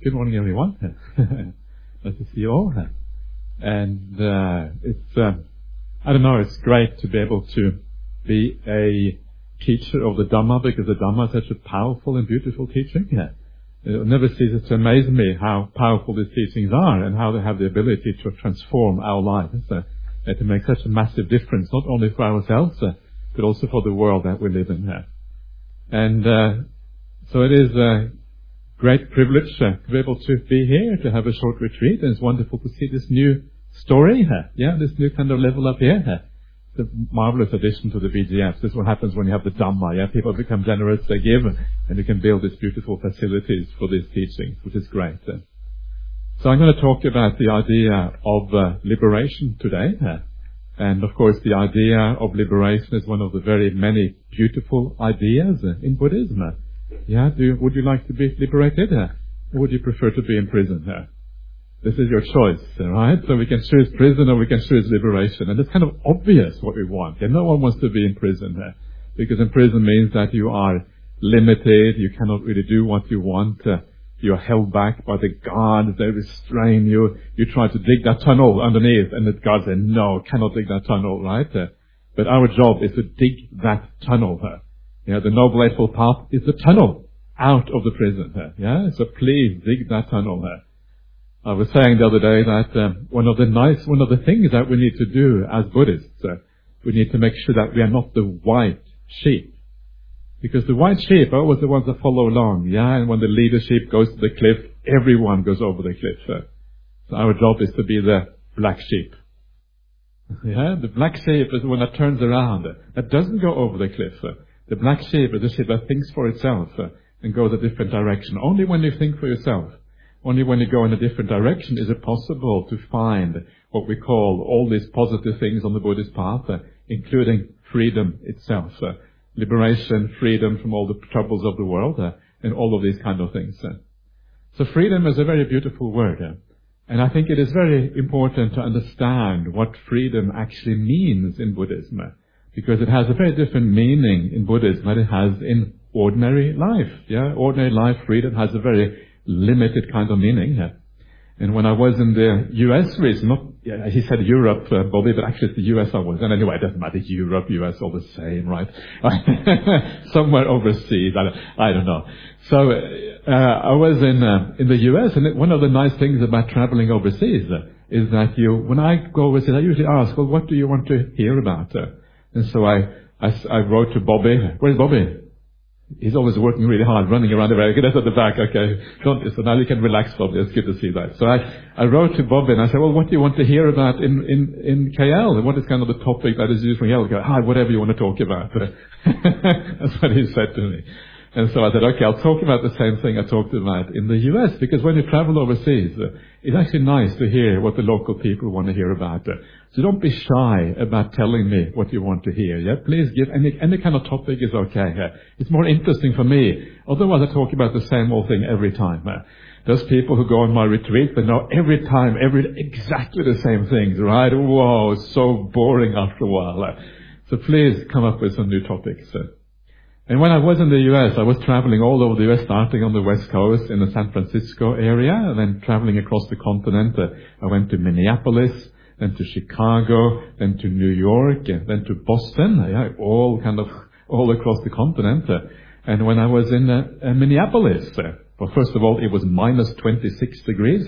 Good morning, everyone. Nice to see you all. And it's great to be able to be a teacher of the Dhamma, because the Dhamma is such a powerful and beautiful teaching. It never ceases to amaze me how powerful these teachings are and how they have the ability to transform our lives and to make such a massive difference, not only for ourselves, but also for the world that we live in. And so it is a great privilege to be able to be here, to have a short retreat, and it's wonderful to see this new story, this new kind of level up here. It's a marvelous addition to the BGF. This is what happens when you have the Dhamma. People become generous, they give, and you can build these beautiful facilities for these teachings, which is great. So I'm going to talk about the idea of liberation today. And of course, the idea of liberation is one of the very many beautiful ideas in Buddhism. Would you like to be liberated? Or would you prefer to be in prison? This is your choice, right? So we can choose prison or we can choose liberation. And it's kind of obvious what we want. No one wants to be in prison, because in prison means that you are limited, you cannot really do what you want, you're held back by the guards, they restrain you, you try to dig that tunnel underneath, and the guards say, no, cannot dig that tunnel, right? But our job is to dig that tunnel. The Noble Eightfold Path is the tunnel out of the prison. So please dig that tunnel. I was saying the other day that one of the things that we need to do as Buddhists, we need to make sure that we are not the white sheep. Because the white sheep are always the ones that follow along. And when the leader sheep goes to the cliff, everyone goes over the cliff. So our job is to be the black sheep. The black sheep is the one that turns around, that doesn't go over the cliff. The black sheep is the sheep that thinks for itself and goes a different direction. Only when you think for yourself, only when you go in a different direction is it possible to find what we call all these positive things on the Buddhist path, including freedom itself, liberation, freedom from all the troubles of the world, and all of these kind of things. So freedom is a very beautiful word, and I think it is very important to understand what freedom actually means in Buddhism. Because it has a very different meaning in Buddhism than it has in ordinary life. Ordinary life, freedom has a very limited kind of meaning. And when I was in the US region, he said Europe, Bobby, but actually it's the US I was. And anyway, it doesn't matter, Europe, US, all the same, right? Somewhere overseas, I don't know. So I was in the US, and one of the nice things about traveling overseas is that when I go overseas, I usually ask, well, what do you want to hear about? And so I wrote to Bobby. Where's Bobby? He's always working really hard, running around America. That's at the back. Okay. So now you can relax, Bobby. It's good to see that. So I wrote to Bobby and I said, well, what do you want to hear about in KL? What is kind of the topic that is used from KL? Whatever you want to talk about. That's what he said to me. And so I said, okay, I'll talk about the same thing I talked about in the US, because when you travel overseas, it's actually nice to hear what the local people want to hear about. So don't be shy about telling me what you want to hear. Please give any kind of topic is okay. It's more interesting for me. Otherwise, I talk about the same old thing every time. Those people who go on my retreat, they know every time, exactly the same things, right? Whoa, it's so boring after a while. So please come up with some new topics. And when I was in the US, I was traveling all over the US, starting on the West Coast in the San Francisco area, and then traveling across the continent. I went to Minneapolis, then to Chicago, then to New York, and then to Boston, all across the continent. And when I was in Minneapolis, well, first of all, it was minus 26 degrees.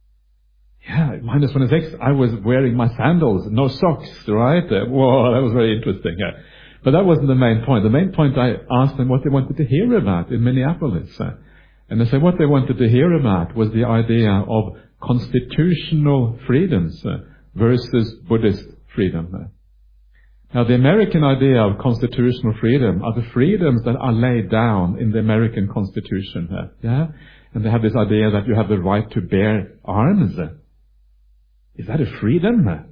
Minus 26. I was wearing my sandals, no socks, right? Whoa, that was very interesting. But that wasn't the main point. The main point, I asked them what they wanted to hear about in Minneapolis. And they said what they wanted to hear about was the idea of constitutional freedoms versus Buddhist freedom. Now, the American idea of constitutional freedom are the freedoms that are laid down in the American Constitution. And they have this idea that you have the right to bear arms. Is that a freedom?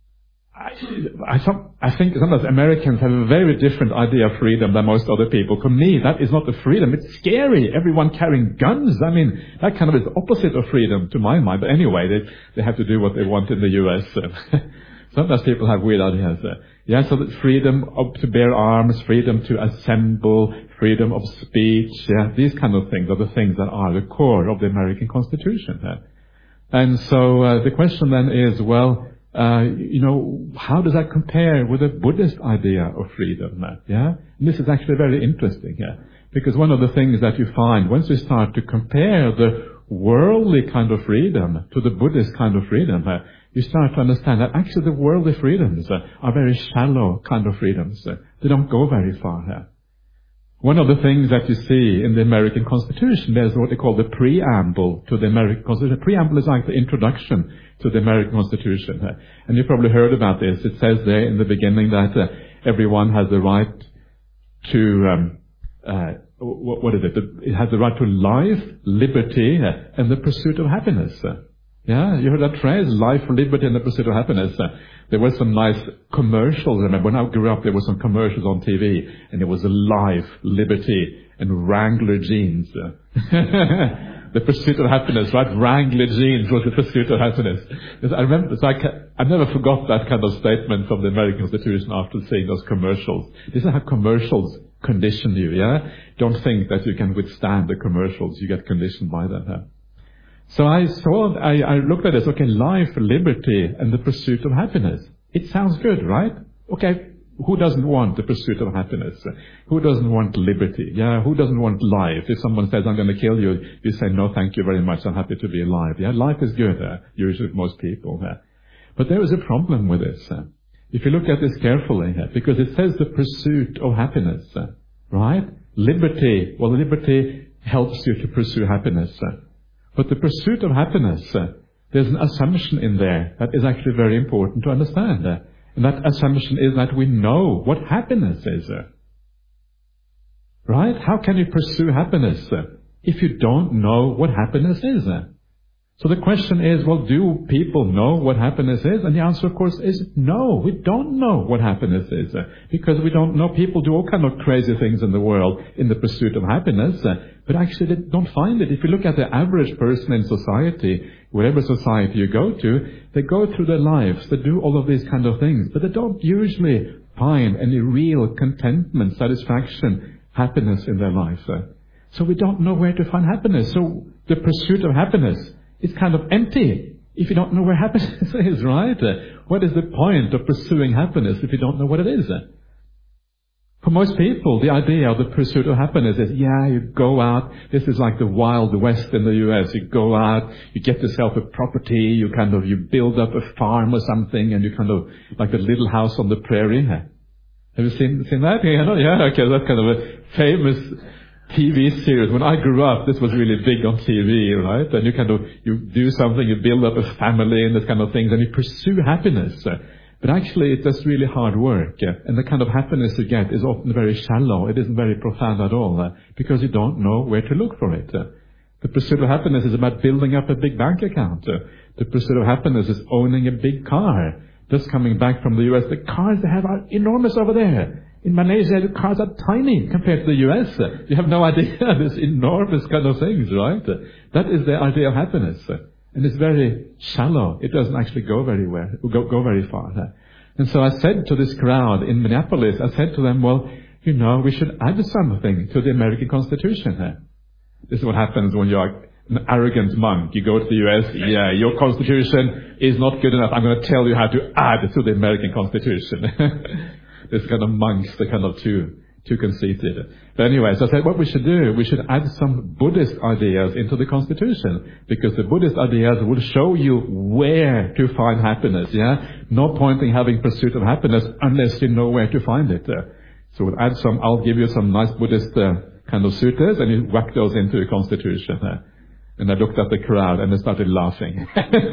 I think sometimes Americans have a very different idea of freedom than most other people. For me, that is not a freedom. It's scary. Everyone carrying guns. I mean, that kind of is opposite of freedom to my mind. But anyway, they have to do what they want in the US. Sometimes people have weird ideas. So that freedom to bear arms, freedom to assemble, freedom of speech, these kind of things are the things that are the core of the American Constitution. And so the question then is, well, how does that compare with the Buddhist idea of freedom? And this is actually very interesting, because one of the things that you find once you start to compare the worldly kind of freedom to the Buddhist kind of freedom, you start to understand that actually the worldly freedoms are very shallow kind of freedoms. They don't go very far. One of the things that you see in the American Constitution, there's what they call the preamble to the American Constitution. The preamble is like the introduction to the American Constitution. And you've probably heard about this. It says there in the beginning that everyone has the right to, it has the right to life, liberty, and the pursuit of happiness. You heard that phrase, life, liberty, and the pursuit of happiness. There were some nice commercials. I remember when I grew up, there were some commercials on TV, and it was life, liberty, and Wrangler jeans. The pursuit of happiness, right? Wrangler jeans was the pursuit of happiness. I remember, I never forgot that kind of statement from the American Constitution after seeing those commercials. This is how commercials condition you, Don't think that you can withstand the commercials. You get conditioned by them. So I looked at this, life, liberty, and the pursuit of happiness. It sounds good, right? Okay, who doesn't want the pursuit of happiness? Who doesn't want liberty? Who doesn't want life? If someone says, I'm going to kill you, you say, no, thank you very much, I'm happy to be alive. Life is good, usually most people. But there is a problem with this. If you look at this carefully, because it says the pursuit of happiness, right? Liberty, liberty helps you to pursue happiness. But the pursuit of happiness, there's an assumption in there that is actually very important to understand. And that assumption is that we know what happiness is. Right? How can you pursue happiness if you don't know what happiness is? So the question is, do people know what happiness is? And the answer, of course, is no. We don't know what happiness is. Because we don't know. People do all kind of crazy things in the world in the pursuit of happiness. But actually they don't find it. If you look at the average person in society, whatever society you go to, they go through their lives, they do all of these kind of things, but they don't usually find any real contentment, satisfaction, happiness in their life. So we don't know where to find happiness. So the pursuit of happiness is kind of empty if you don't know where happiness is, right? What is the point of pursuing happiness if you don't know what it is? For most people, the idea of the pursuit of happiness is, you go out, this is like the Wild West in the US. You go out, you get yourself a property, you build up a farm or something, and you like a little house on the prairie. Have you seen that? Okay, that's kind of a famous TV series. When I grew up, this was really big on TV, right? And you do something, you build up a family and this kind of things, and you pursue happiness. But actually, it's just really hard work. And the kind of happiness you get is often very shallow. It isn't very profound at all, because you don't know where to look for it. The pursuit of happiness is about building up a big bank account. The pursuit of happiness is owning a big car. Just coming back from the US, the cars they have are enormous over there. In Malaysia, the cars are tiny compared to the US. You have no idea. There's enormous kind of things, right? That is the idea of happiness. And it's very shallow. It doesn't actually go very far. And so I said to this crowd in Minneapolis, I said to them, we should add something to the American Constitution. This is what happens when you're an arrogant monk. You go to the US, your Constitution is not good enough. I'm going to tell you how to add to the American Constitution. This kind of monks, they're kind of too conceited. But anyway, so I said what we should do, we should add some Buddhist ideas into the Constitution, because the Buddhist ideas will show you where to find happiness, No point in having pursuit of happiness unless you know where to find it. So we'll add I'll give you some nice Buddhist kind of sutras, and you whack those into the Constitution. And I looked at the crowd and they started laughing.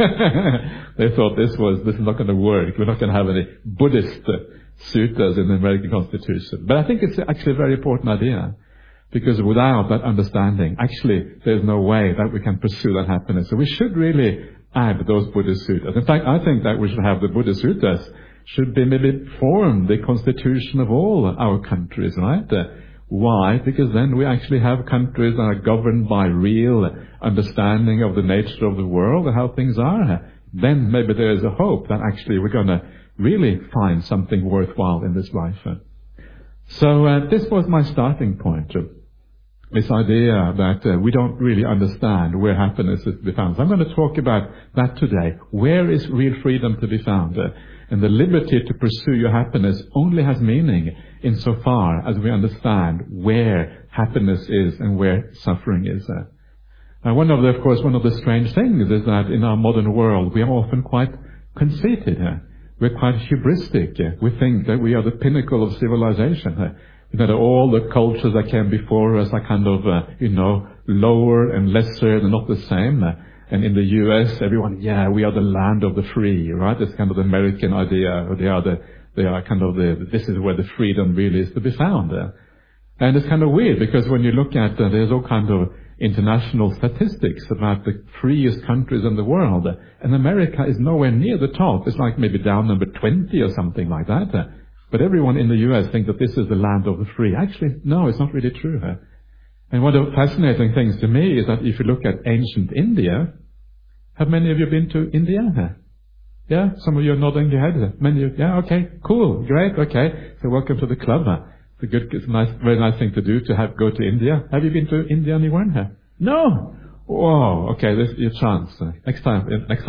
They thought this is not going to work. We're not going to have any Buddhist sutras in the American Constitution. But I think it's actually a very important idea, because without that understanding, actually, there's no way that we can pursue that happiness. So we should really add those Buddhist sutras. In fact, I think that we should have the Buddhist sutras should be maybe form the constitution of all our countries, right? Why? Because then we actually have countries that are governed by real understanding of the nature of the world and how things are. then maybe there is a hope that actually we're going to really find something worthwhile in this life. So this was my starting point. This idea that we don't really understand where happiness is to be found. So I'm going to talk about that today. Where is real freedom to be found? And the liberty to pursue your happiness only has meaning insofar as we understand where happiness is and where suffering is. Now, one of the strange things is that in our modern world, we are often quite conceited. We're quite hubristic. We think that we are the pinnacle of civilization. That all the cultures that came before us are kind of, lower and lesser and not the same. And in the US, everyone, we are the land of the free, right? It's kind of the American idea. They are kind of this is where the freedom really is to be found. And it's kind of weird because when you look at, there's all kind of international statistics about the freest countries in the world. And America is nowhere near the top. It's like maybe down number 20 or something like that. But everyone in the US thinks that this is the land of the free. Actually, no, it's not really true. And one of the fascinating things to me is that if you look at ancient India, have many of you been to India? Yeah, some of you are nodding your head. Many of you, yeah, okay, cool, great, okay. So welcome to the club. It's a nice, very nice thing to do to go to India. Have you been to India anyone? No. Oh, okay, this is your chance. Next time.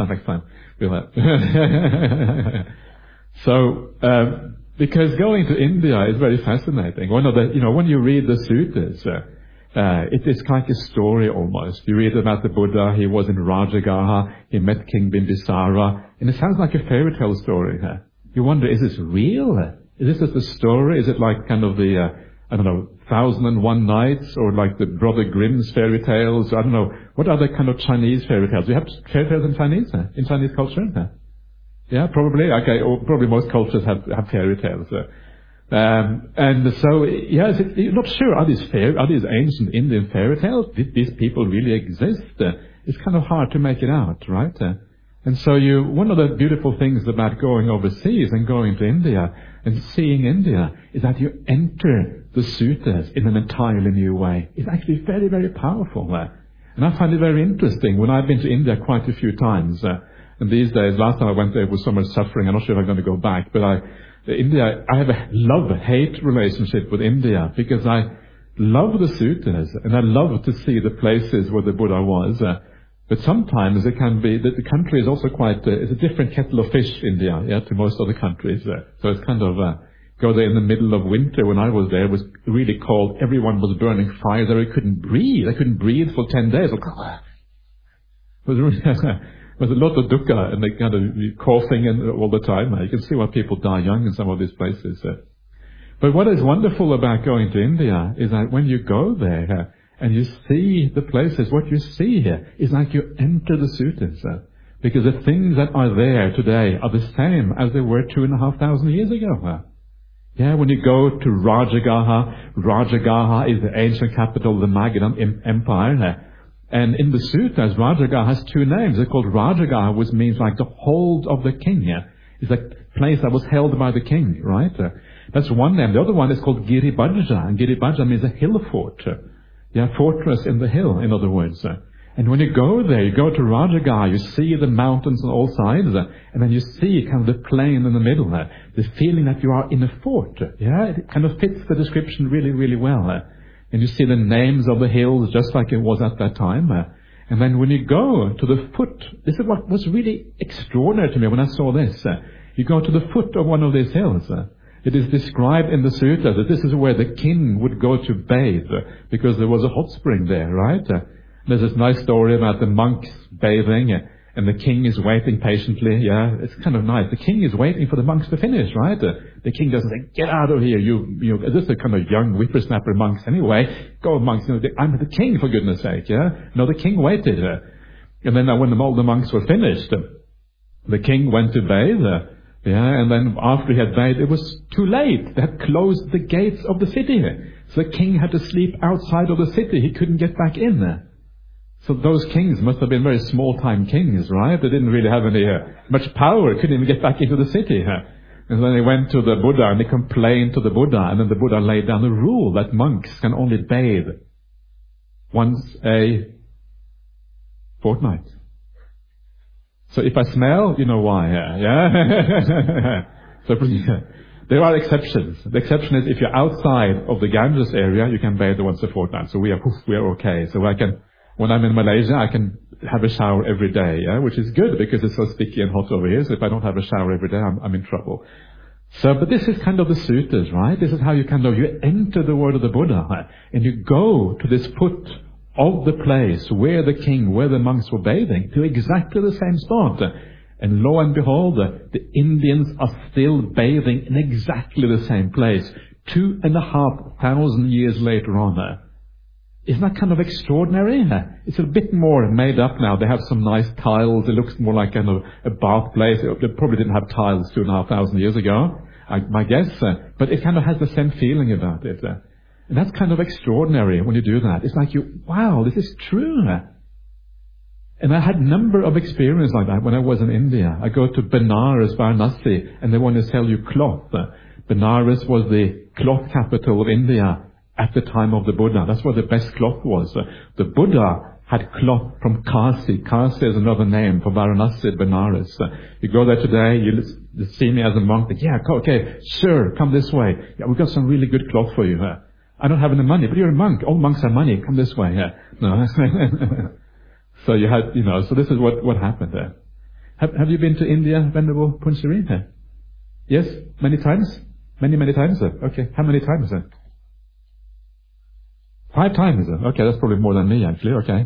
So, because going to India is very fascinating. When you read the sutras, it is like a story almost. You read about the Buddha, he was in Rajagaha, he met King Bimbisara, and it sounds like a fairy tale story. You wonder, is this real? Is this just a story? Is it like kind of the, 1001 Nights, or like the Brother Grimm's fairy tales? I don't know. What other kind of Chinese fairy tales? Do you have fairy tales in Chinese? In Chinese culture? Yeah, probably. Okay, or probably most cultures have fairy tales. And so, yes, you're not sure, are these ancient Indian fairy tales? Did these people really exist? It's kind of hard to make it out, right? And so one of the beautiful things about going overseas and going to India and seeing India is that you enter the sutras in an entirely new way. It's actually very, very powerful. And I find it very interesting. When I've been to India quite a few times, and these days, last time I went there was so much suffering, I'm not sure if I'm going to go back, but I have a love-hate relationship with India because I love the sutras and I love to see the places where the Buddha was. But sometimes it can be that the country is also it's a different kettle of fish, India, to most other countries. So it's kind of, go there in the middle of winter when I was there, it was really cold. Everyone was burning fire there. They couldn't breathe. They couldn't breathe for 10 days. It was really, there's a lot of dukkha and they kind of coughing all the time. You can see why people die young in some of these places. But what is wonderful about going to India is that when you go there and you see the places, what you see here is like you enter the sutras. Because the things that are there today are the same as they were 2,500 years ago. Yeah, when you go to Rajagaha is the ancient capital of the Magadhan Empire. And in the sutras, Rajagaha has two names. They're called Rajagaha, which means like the hold of the king. It's a place that was held by the king, right? That's one name. The other one is called Giribhaja, and Giribhaja means a hill fort. Fortress in the hill, in other words. And when you go there, you go to Rajagaha, you see the mountains on all sides, and then you see kind of the plain in the middle, the feeling that you are in a fort. It kind of fits the description really, really well. And you see the names of the hills just like it was at that time. And then when you go to the foot, this is what was really extraordinary to me when I saw this. You go to the foot of one of these hills. It is described in the sutta that this is where the king would go to bathe because there was a hot spring there, right? There's this nice story about the monks bathing and the king is waiting patiently. It's kind of nice. The king is waiting for the monks to finish, right? The king doesn't say, get out of here, this is a kind of young whippersnapper monks anyway. Go monks, I'm the king for goodness sake, No, the king waited. And then when all the monks were finished, the king went to bathe. And then after he had bathed, it was too late. They had closed the gates of the city. So the king had to sleep outside of the city. He couldn't get back in. So those kings must have been very small-time kings, right? They didn't really have any much power. Couldn't even get back into the city. And then they went to the Buddha and they complained to the Buddha. And then the Buddha laid down a rule that monks can only bathe once a fortnight. So if I smell, you know why. Yeah. So there are exceptions. The exception is if you're outside of the Ganges area, you can bathe once a fortnight. So we are okay. So when I'm in Malaysia, I can have a shower every day, which is good because it's so sticky and hot over here. So if I don't have a shower every day, I'm in trouble. So, but this is kind of the suttas, right? This is how you you enter the word of the Buddha, and you go to this foot of the place where the monks were bathing, to exactly the same spot. And lo and behold, the Indians are still bathing in exactly the same place, 2,500 years later on. Isn't that kind of extraordinary? It's a bit more made up now. They have some nice tiles. It looks more like kind of a bath place. They probably didn't have tiles 2,500 years ago, my guess. But it kind of has the same feeling about it. And that's kind of extraordinary when you do that. It's like wow, this is true. And I had a number of experiences like that when I was in India. I go to Benares, Varanasi, and they want to sell you cloth. Benares was the cloth capital of India at the time of the Buddha. That's where the best cloth was. The Buddha had cloth from Kasi. Kasi is another name for Varanasi, Benares. You go there today, you see me as a monk. Yeah, okay, sure, come this way. Yeah, we've got some really good cloth for you. I don't have any money, but you're a monk. All monks have money. Come this way. No. So you had, so this is what happened there. Have you been to India, Venerable Punsiri? Yes? Many times? Many times? Okay. How many times? 5 times? Okay, that's probably more than me, actually. Okay.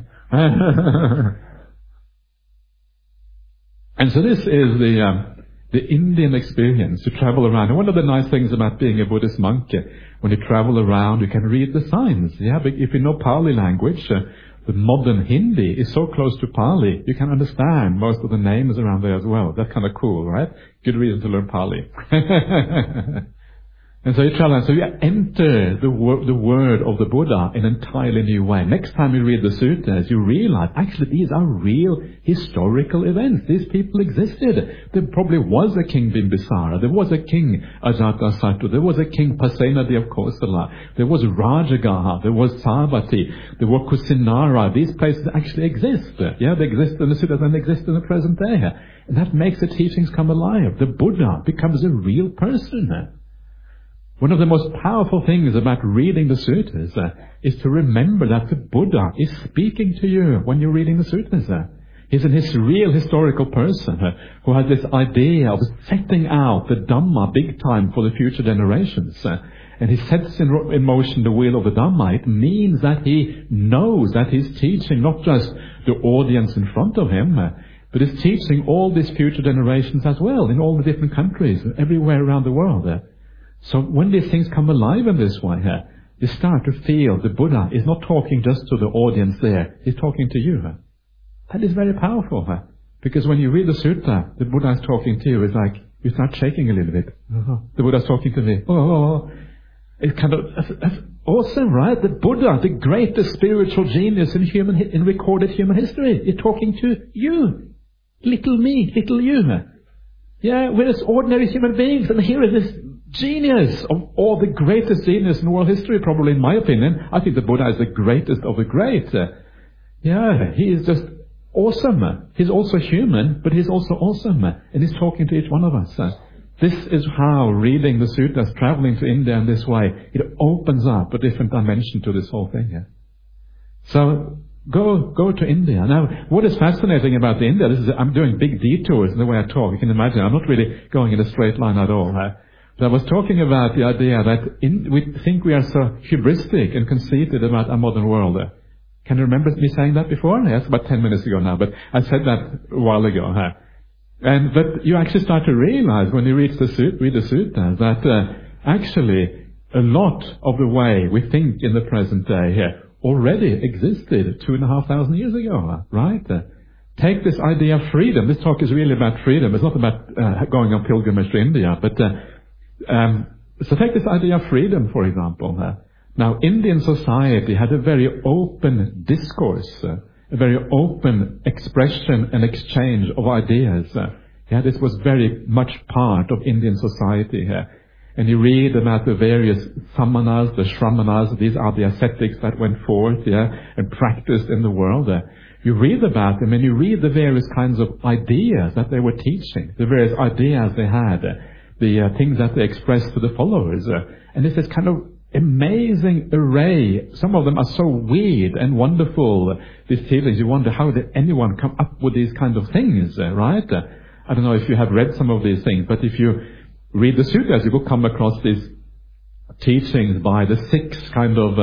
And so this is the Indian experience, to travel around. And one of the nice things about being a Buddhist monk, when you travel around, you can read the signs. Yeah, but if you know Pali language, the modern Hindi is so close to Pali, you can understand most of the names around there as well. That's kind of cool, right? Good reason to learn Pali. And so you travel, so you enter the word of the Buddha in an entirely new way. Next time you read the suttas, you realize, actually, these are real historical events. These people existed. There probably was a king Bimbisara. There was a king Ajatasattu. There was a king Pasenadi of Kosala. There was Rajagaha. There was Savatthi. There were Kusinara. These places actually exist. Yeah, they exist in the suttas and they exist in the present day. And that makes the teachings come alive. The Buddha becomes a real person. One of the most powerful things about reading the suttas is to remember that the Buddha is speaking to you when you're reading the suttas. He's a real historical person who has this idea of setting out the Dhamma big time for the future generations. And he sets in motion the wheel of the Dhamma. It means that he knows that he's teaching not just the audience in front of him, but he's teaching all these future generations as well, in all the different countries, everywhere around the world. So when these things come alive in this way, you start to feel the Buddha is not talking just to the audience there. He's talking to you. That is very powerful. Because when you read the sutta, the Buddha is talking to you. It's like you start shaking a little bit. The Buddha is talking to me. It's kind of that's awesome, right? The Buddha, the greatest spiritual genius in recorded human history, is talking to you. Little me, little you. Yeah, we're just ordinary human beings, and here is this genius of all the greatest genius in world history, probably in my opinion. I think the Buddha is the greatest of the great. Yeah, he is just awesome. He's also human, but he's also awesome. And he's talking to each one of us. This is how reading the suttas, traveling to India in this way, it opens up a different dimension to this whole thing. So go to India. Now, what is fascinating about India, I'm doing big detours in the way I talk. You can imagine, I'm not really going in a straight line at all. But I was talking about the idea that we think we are so hubristic and conceited about our modern world. Can you remember me saying that before? Yes, about 10 minutes ago now, but I said that a while ago. But you actually start to realize when you read the suttas that actually a lot of the way we think in the present day already existed 2,500 years ago, right? Take this idea of freedom. This talk is really about freedom. It's not about going on pilgrimage to India, but so take this idea of freedom, for example. Now, Indian society had a very open discourse, a very open expression and exchange of ideas. This was very much part of Indian society here. And you read about the various samanas, the shramanas, these are the ascetics that went forth, and practiced in the world, you read about them and you read the various kinds of ideas that they were teaching, the various ideas they had, the things that they expressed to the followers. And it's this kind of amazing array. Some of them are so weird and wonderful, these teachings. You wonder, how did anyone come up with these kind of things, right? I don't know if you have read some of these things, but if you read the sutras, you will come across these teachings by the 6 kind of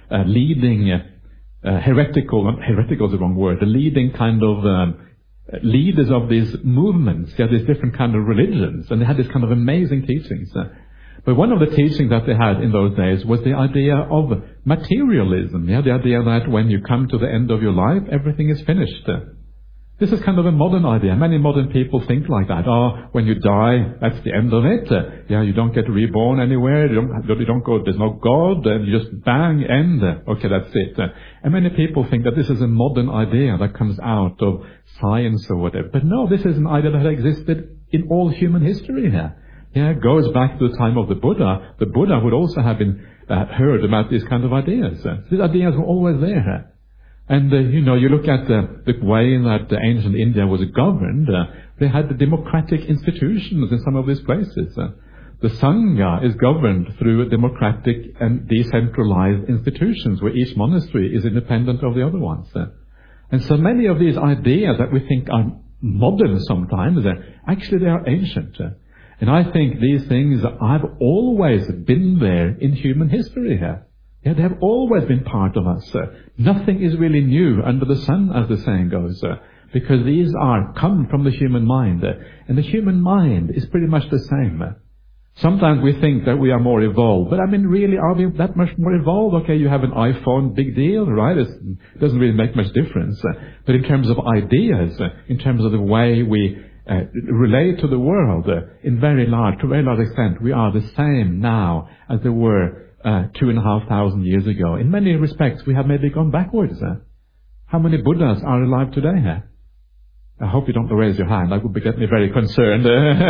leading heretical is the wrong word, the leading kind of leaders of these movements. They had these different kind of religions, and they had this kind of amazing teachings. But one of the teachings that they had in those days was the idea of materialism. The idea that when you come to the end of your life, everything is finished. This is kind of a modern idea. Many modern people think like that. When you die, that's the end of it. You don't get reborn anywhere. You don't go, there's no God. You just bang, end. Okay, that's it. And many people think that this is a modern idea that comes out of science or whatever. But no, this is an idea that existed in all human history here. It goes back to the time of the Buddha. The Buddha would also have been heard about these kind of ideas. These ideas were always there. And, you look at the way that ancient India was governed. They had the democratic institutions in some of these places. The Sangha is governed through democratic and decentralized institutions where each monastery is independent of the other ones. And so many of these ideas that we think are modern sometimes, actually they are ancient. And I think these things have always been there in human history here. Yeah, they have always been part of us. Nothing is really new under the sun, as the saying goes, because these come from the human mind. And the human mind is pretty much the same. Sometimes we think that we are more evolved, but really, are we that much more evolved? Okay, you have an iPhone, big deal, right? It doesn't really make much difference. But in terms of ideas, in terms of the way we relate to the world, to a very large extent, we are the same now as they were 2,500 years ago. In many respects, we have maybe gone backwards. How many Buddhas are alive today? I hope you don't raise your hand. That would get me very concerned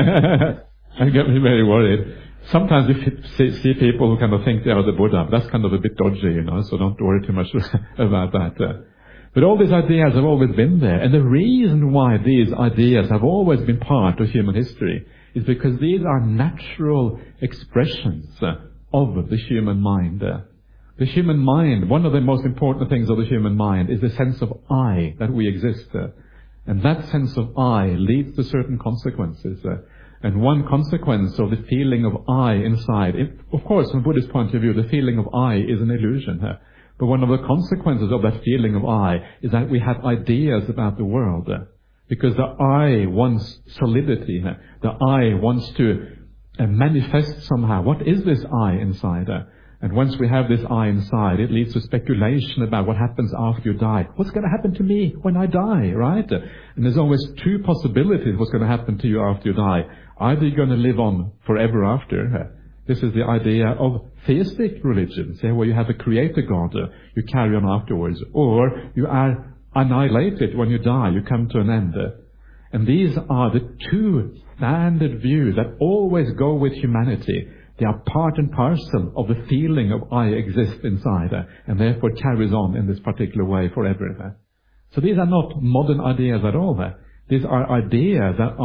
and get me very worried. Sometimes we see people who kind of think they are the Buddha. That's kind of a bit dodgy, so don't worry too much about that. But all these ideas have always been there. And the reason why these ideas have always been part of human history is because these are natural expressions of the human mind. The human mind, one of the most important things of the human mind is the sense of I, that we exist. And that sense of I leads to certain consequences. And one consequence of the feeling of I inside, of course, from a Buddhist point of view, the feeling of I is an illusion. But one of the consequences of that feeling of I is that we have ideas about the world. Because the I wants solidity. The I wants to manifest somehow. What is this I inside? And once we have this I inside, it leads to speculation about what happens after you die. What's going to happen to me when I die, right? And there's always 2 possibilities what's going to happen to you after you die. Either you're going to live on forever after. This is the idea of theistic religions, where you have a creator God, you carry on afterwards. Or you are annihilated when you die, you come to an end. And these are the 2 standard views that always go with humanity. They are part and parcel of the feeling of I exist inside, and therefore carries on in this particular way forever. So these are not modern ideas at all. These are ideas that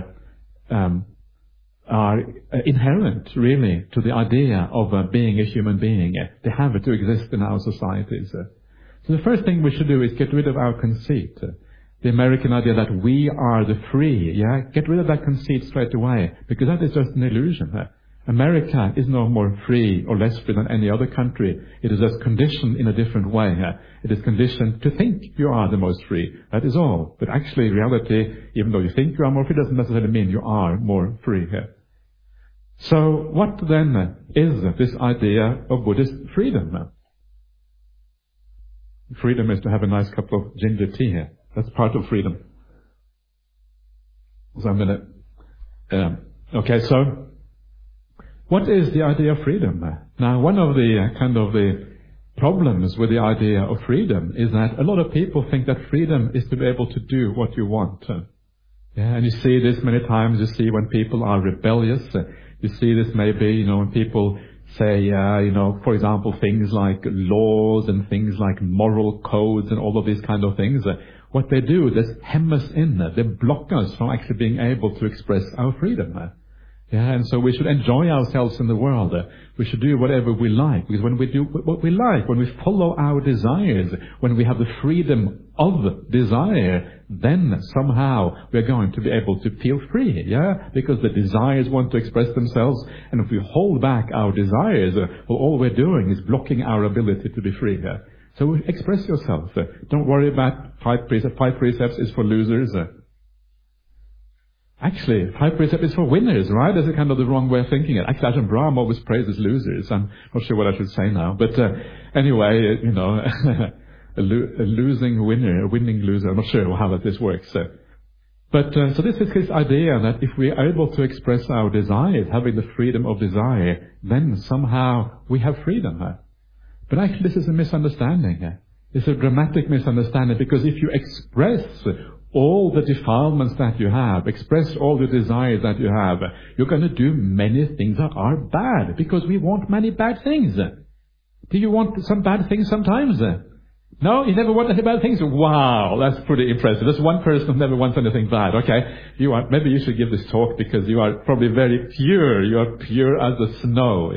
are inherent, really, to the idea of being a human being. They have it to exist in our societies. So the first thing we should do is get rid of our conceit. The American idea that we are the free, get rid of that conceit straight away, because that is just an illusion. America is no more free or less free than any other country. It is just conditioned in a different way. It is conditioned to think you are the most free. That is all. But actually, in reality, even though you think you are more free, doesn't necessarily mean you are more free. So what then is this idea of Buddhist freedom? Freedom is to have a nice cup of ginger tea here. That's part of freedom. So I'm going to... so what is the idea of freedom? Now, one of the problems with the idea of freedom is that a lot of people think that freedom is to be able to do what you want. And you see this many times. You see when people are rebellious. You see this maybe, when people say, for example, things like laws and things like moral codes and all of these kind of things. what they do, they hem us in. They block us from actually being able to express our freedom. Yeah, and so we should enjoy ourselves in the world. We should do whatever we like, because when we do what we like, when we follow our desires, when we have the freedom of desire, then somehow we're going to be able to feel free, yeah? Because the desires want to express themselves, and if we hold back our desires, well, all we're doing is blocking our ability to be free. So express yourself. Don't worry about 5 precepts. 5 precepts is for losers. Actually, 5 precepts is for winners, right? That's kind of the wrong way of thinking it. Actually, Ajahn Brahm always praises losers. I'm not sure what I should say now. But anyway, a losing winner, a winning loser. I'm not sure how this works. But so this is his idea that if we are able to express our desires, having the freedom of desire, then somehow we have freedom. But actually, this is a misunderstanding. It's a dramatic misunderstanding, because if you express all the defilements that you have, express all the desires that you have, you're going to do many things that are bad, because we want many bad things. Do you want some bad things sometimes? No? You never want any bad things? Wow, that's pretty impressive. There's one person who never wants anything bad. Okay, maybe you should give this talk, because you are probably very pure. You are pure as the snow.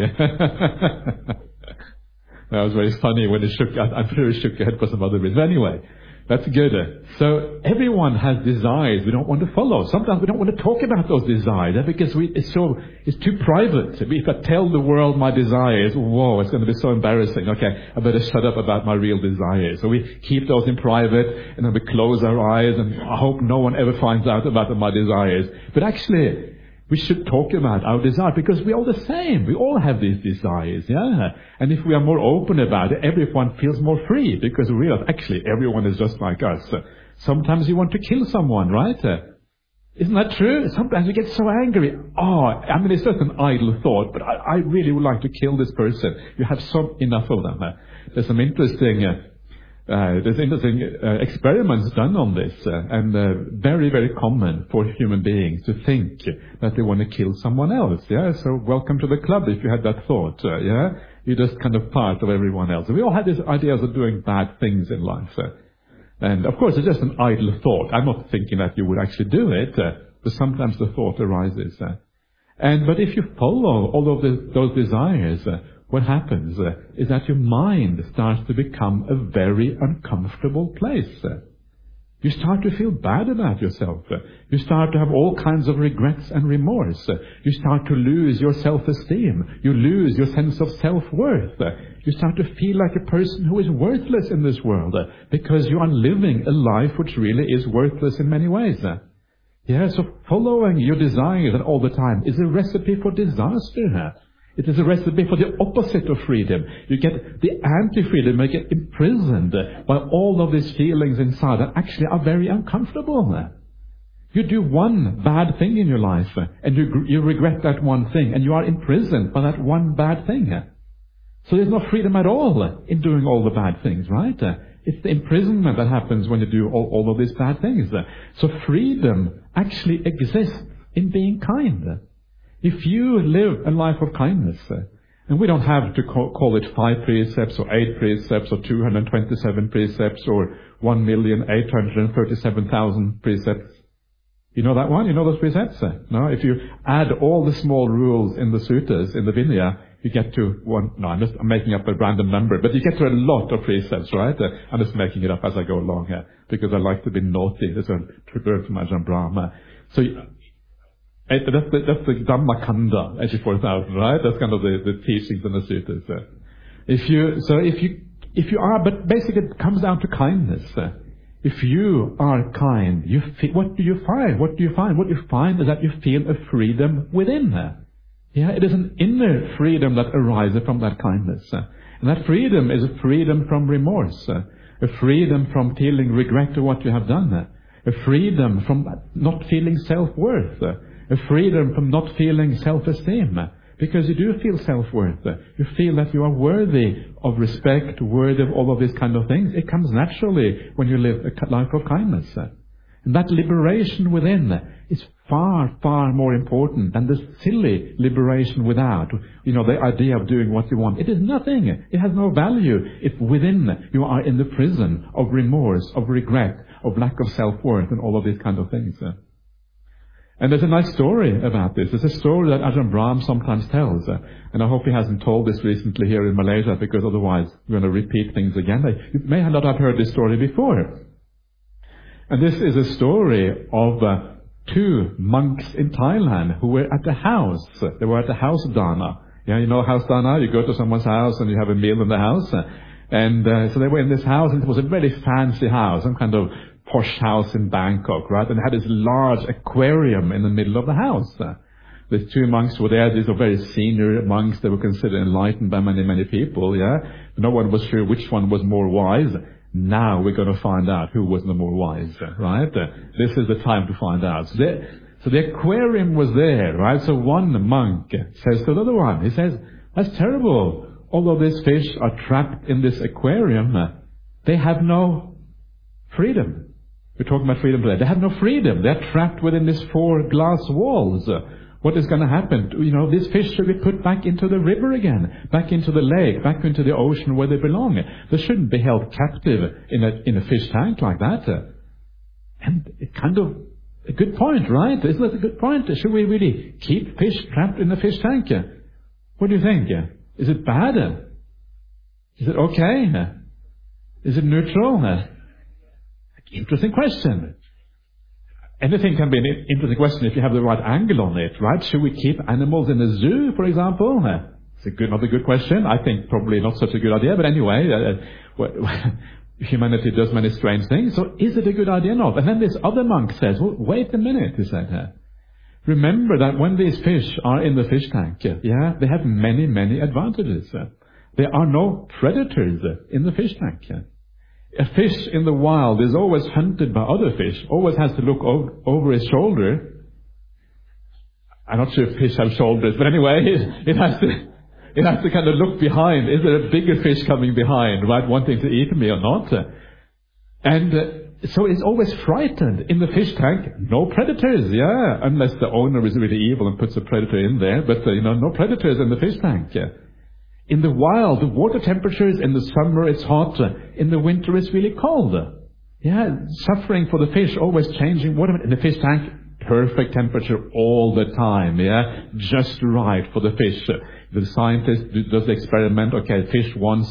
That was very funny when it shook. I'm sure it shook your head for some other reason. But anyway, that's good. So everyone has desires we don't want to follow. Sometimes we don't want to talk about those desires because it's too private. If I tell the world my desires, whoa, it's going to be so embarrassing. Okay, I better shut up about my real desires. So we keep those in private, and then we close our eyes, and I hope no one ever finds out about my desires. But actually, we should talk about our desire, because we're all the same. We all have these desires, yeah? And if we are more open about it, everyone feels more free, because we realize actually everyone is just like us. Sometimes you want to kill someone, right? Isn't that true? Sometimes we get so angry. It's just an idle thought, but I really would like to kill this person. You have enough of them. There's some interesting experiments done on this, and very, very common for human beings to think that they want to kill someone else. Yeah, so welcome to the club if you had that thought. Yeah, you're just kind of part of everyone else. We all have these ideas of doing bad things in life, and of course it's just an idle thought. I'm not thinking that you would actually do it, but sometimes the thought arises. But if you follow all of those desires, what happens is that your mind starts to become a very uncomfortable place. You start to feel bad about yourself. You start to have all kinds of regrets and remorse. You start to lose your self-esteem. You lose your sense of self-worth. You start to feel like a person who is worthless in this world, because you are living a life which really is worthless in many ways. Yeah, so following your desires all the time is a recipe for disaster. It is a recipe for the opposite of freedom. You get the anti-freedom, you get imprisoned by all of these feelings inside that actually are very uncomfortable. You do one bad thing in your life, and you regret that one thing, and you are imprisoned by that one bad thing. So there's no freedom at all in doing all the bad things, right? It's the imprisonment that happens when you do all of these bad things. So freedom actually exists in being kind. If you live a life of kindness, and we don't have to call it 5 precepts or 8 precepts or 227 precepts or 1,837,000 precepts. You know that one? You know those precepts? No? If you add all the small rules in the suttas, in the Vinaya, you get to one. No, I'm making up a random number, but you get to a lot of precepts, right? I'm just making it up as I go along here, because I like to be naughty. There's a trigger from Ajahn Brahm. So that's the Dhammakanda, 84,000, right? That's kind of the teachings in the suttas. But basically it comes down to kindness. If you are kind, what do you find? What you find is that you feel a freedom within. Yeah, it is an inner freedom that arises from that kindness. And that freedom is a freedom from remorse, a freedom from feeling regret to what you have done, a freedom from not feeling self-worth, a freedom from not feeling self-esteem, because you do feel self-worth. You feel that you are worthy of respect, worthy of all of these kind of things. It comes naturally when you live a life of kindness. And that liberation within is far, far more important than the silly liberation without. The idea of doing what you want. It is nothing. It has no value if within you are in the prison of remorse, of regret, of lack of self-worth and all of these kind of things. And there's a nice story about this. There's a story that Ajahn Brahm sometimes tells, and I hope he hasn't told this recently here in Malaysia, because otherwise we're going to repeat things again. You may not have heard this story before. And this is a story of two monks in Thailand who were at the house. They were at the house dana. Yeah, you know house dana? You go to someone's house and you have a meal in the house. And so they were in this house, and it was a very fancy house, some kind of posh house in Bangkok, right? And it had this large aquarium in the middle of the house. The two monks were there. These were very senior monks. They were considered enlightened by many, many people, yeah? No one was sure which one was more wise. Now we're going to find out who was the more wise, right? This is the time to find out. So the aquarium was there, right? So one monk says to the other one, he says, that's terrible. All of these fish are trapped in this aquarium. They have no freedom. We're talking about freedom today. They have no freedom. They're trapped within these 4 glass walls. What is going to happen? You know, these fish should be put back into the river again, back into the lake, back into the ocean where they belong. They shouldn't be held captive in a fish tank like that. And it kind of a good point, right? Isn't that a good point? Should we really keep fish trapped in a fish tank? What do you think? Is it bad? Is it okay? Is it neutral? Interesting question. Anything can be an interesting question if you have the right angle on it, right? Should we keep animals in a zoo, for example? It's not a good question. I think probably not such a good idea, but anyway, humanity does many strange things, so is it a good idea or not? And then this other monk says, well, wait a minute, he said. Remember that when these fish are in the fish tank, they have many, many advantages. There are no predators in the fish tank. A fish in the wild is always hunted by other fish, always has to look over his shoulder. I'm not sure if fish have shoulders, but anyway, it has to kind of look behind. Is there a bigger fish coming behind, right, wanting to eat me or not? And so it's always frightened. In the fish tank, no predators, unless the owner is really evil and puts a predator in there, but no predators in the fish tank. In the wild, the water temperatures, in the summer it's hot, in the winter it's really cold. Suffering for the fish, always changing. In the fish tank, perfect temperature all the time, just right for the fish. The scientist does the experiment, fish wants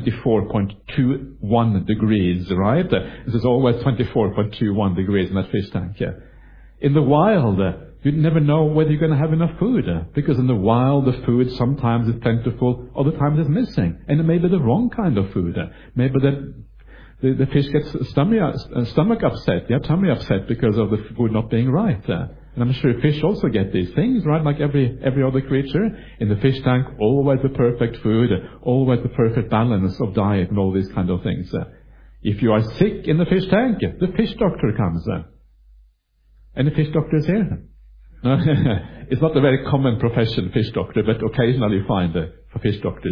24.21 degrees, right? This is always 24.21 degrees in that fish tank, In the wild, you never know whether you're going to have enough food, because in the wild the food sometimes is plentiful, other times it's missing, and it may be the wrong kind of food. Maybe the fish gets stomach upset, tummy upset because of the food not being right. And I'm sure fish also get these things, right? Like every other creature. In the fish tank, always the perfect food, always the perfect balance of diet and all these kind of things. If you are sick in the fish tank, the fish doctor comes. Any fish doctors here? It's not a very common profession, fish doctor, but occasionally you find fish doctors.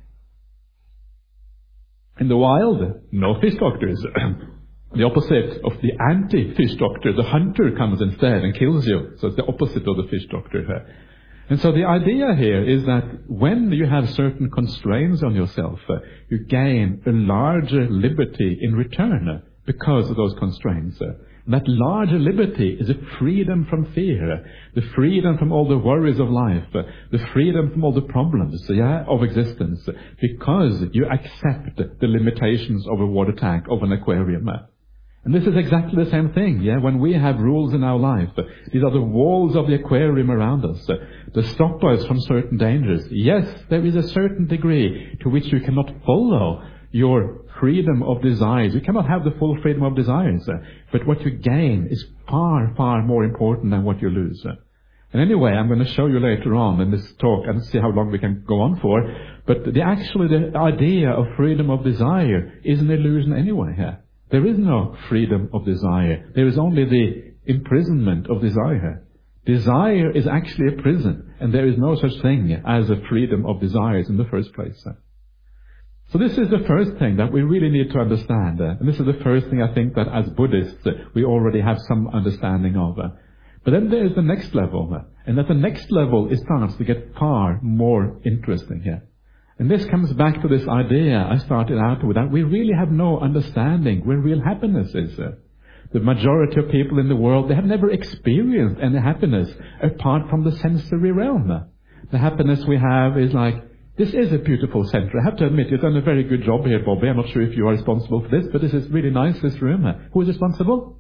In the wild, no fish doctors. The opposite of the anti-fish doctor, the hunter comes instead and kills you. So it's the opposite of the fish doctor. And so the idea here is that when you have certain constraints on yourself, you gain a larger liberty in return because of those constraints. That larger liberty is a freedom from fear, the freedom from all the worries of life, the freedom from all the problems of existence, because you accept the limitations of a water tank, of an aquarium. And this is exactly the same thing, when we have rules in our life. These are the walls of the aquarium around us to stop us from certain dangers. Yes, there is a certain degree to which you cannot follow your freedom of desires. You cannot have the full freedom of desires. But what you gain is far, far more important than what you lose. And anyway, I'm going to show you later on in this talk, and see how long we can go on for. But the idea of freedom of desire is an illusion anyway here. There is no freedom of desire. There is only the imprisonment of desire. Desire is actually a prison, and there is no such thing as a freedom of desires in the first place. So this is the first thing that we really need to understand. And this is the first thing I think that as Buddhists we already have some understanding of. But then there is the next level. And at the next level it starts to get far more interesting here. And this comes back to this idea I started out with, that we really have no understanding where real happiness is. The majority of people in the world, they have never experienced any happiness apart from the sensory realm. The happiness we have is like, this is a beautiful center. I have to admit, you've done a very good job here, Bobby. I'm not sure if you are responsible for this, but this is really nice, this room. Who is responsible?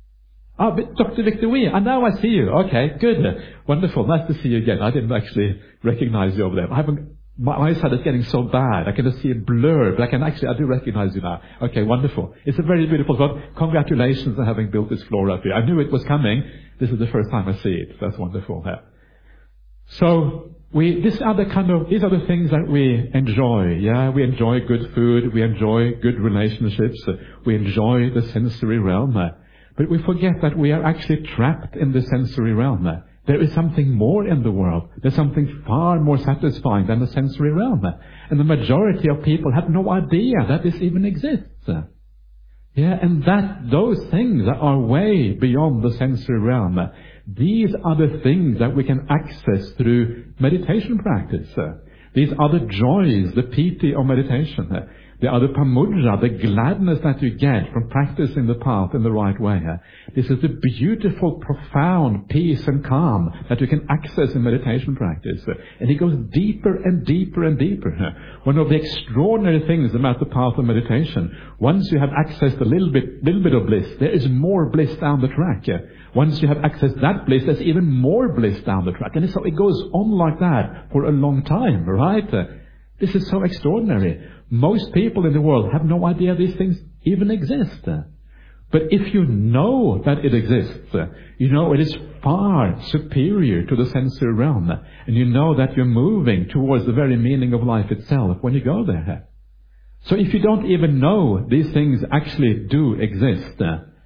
Dr. Victor Wee. And now I see you. Okay, good. Wonderful. Nice to see you again. I didn't actually recognize you over there. My eyesight is getting so bad. I can just see a blur, but I do recognize you now. Okay, wonderful. It's a very beautiful spot. Congratulations on having built this floor up here. I knew it was coming. This is the first time I see it. That's wonderful. Yeah. So, these are the things that we enjoy. Yeah, we enjoy good food. We enjoy good relationships. We enjoy the sensory realm. But we forget that we are actually trapped in the sensory realm. There is something more in the world. There's something far more satisfying than the sensory realm. And the majority of people have no idea that this even exists. Yeah, and those things that are way beyond the sensory realm, these are the things that we can access through meditation practice. These are the joys, the piti of meditation. The other pamudra, the gladness that you get from practicing the path in the right way. This is the beautiful, profound peace and calm that you can access in meditation practice. And it goes deeper and deeper and deeper. One of the extraordinary things about the path of meditation, once you have accessed a little bit of bliss, there is more bliss down the track. Once you have accessed that bliss, there's even more bliss down the track. And so it goes on like that for a long time, right? This is so extraordinary. Most people in the world have no idea these things even exist. But if you know that it exists, you know it is far superior to the sensory realm, and you know that you're moving towards the very meaning of life itself when you go there. So if you don't even know these things actually do exist,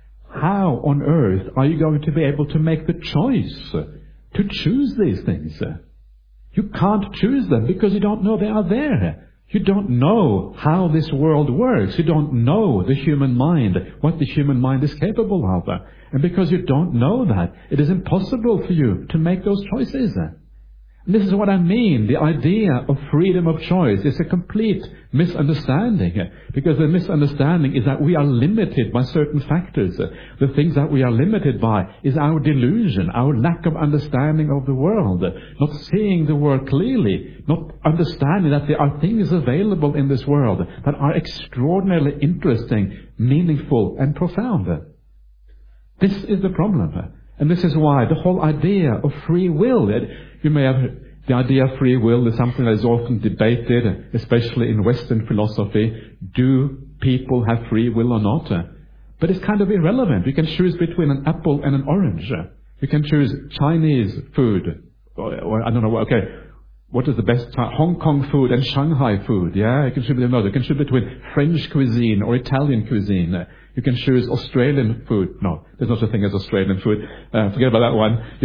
how on earth are you going to be able to make the choice to choose these things? You can't choose them because you don't know they are there. You don't know how this world works. You don't know the human mind, what the human mind is capable of. And because you don't know that, it is impossible for you to make those choices. And this is what I mean. The idea of freedom of choice is a complete misunderstanding. Because the misunderstanding is that we are limited by certain factors. The things that we are limited by is our delusion, our lack of understanding of the world, not seeing the world clearly, not understanding that there are things available in this world that are extraordinarily interesting, meaningful, and profound. This is the problem. And this is why the whole idea of free will, you may have heard, the idea of free will is something that is often debated, especially in Western philosophy. Do people have free will or not? But it's kind of irrelevant. You can choose between an apple and an orange. You can choose Chinese food, or I don't know, okay, what is the best? Hong Kong food and Shanghai food. Yeah, you can choose between those. You can choose between French cuisine or Italian cuisine. You can choose Australian food. No, there's no such thing as Australian food. Forget about that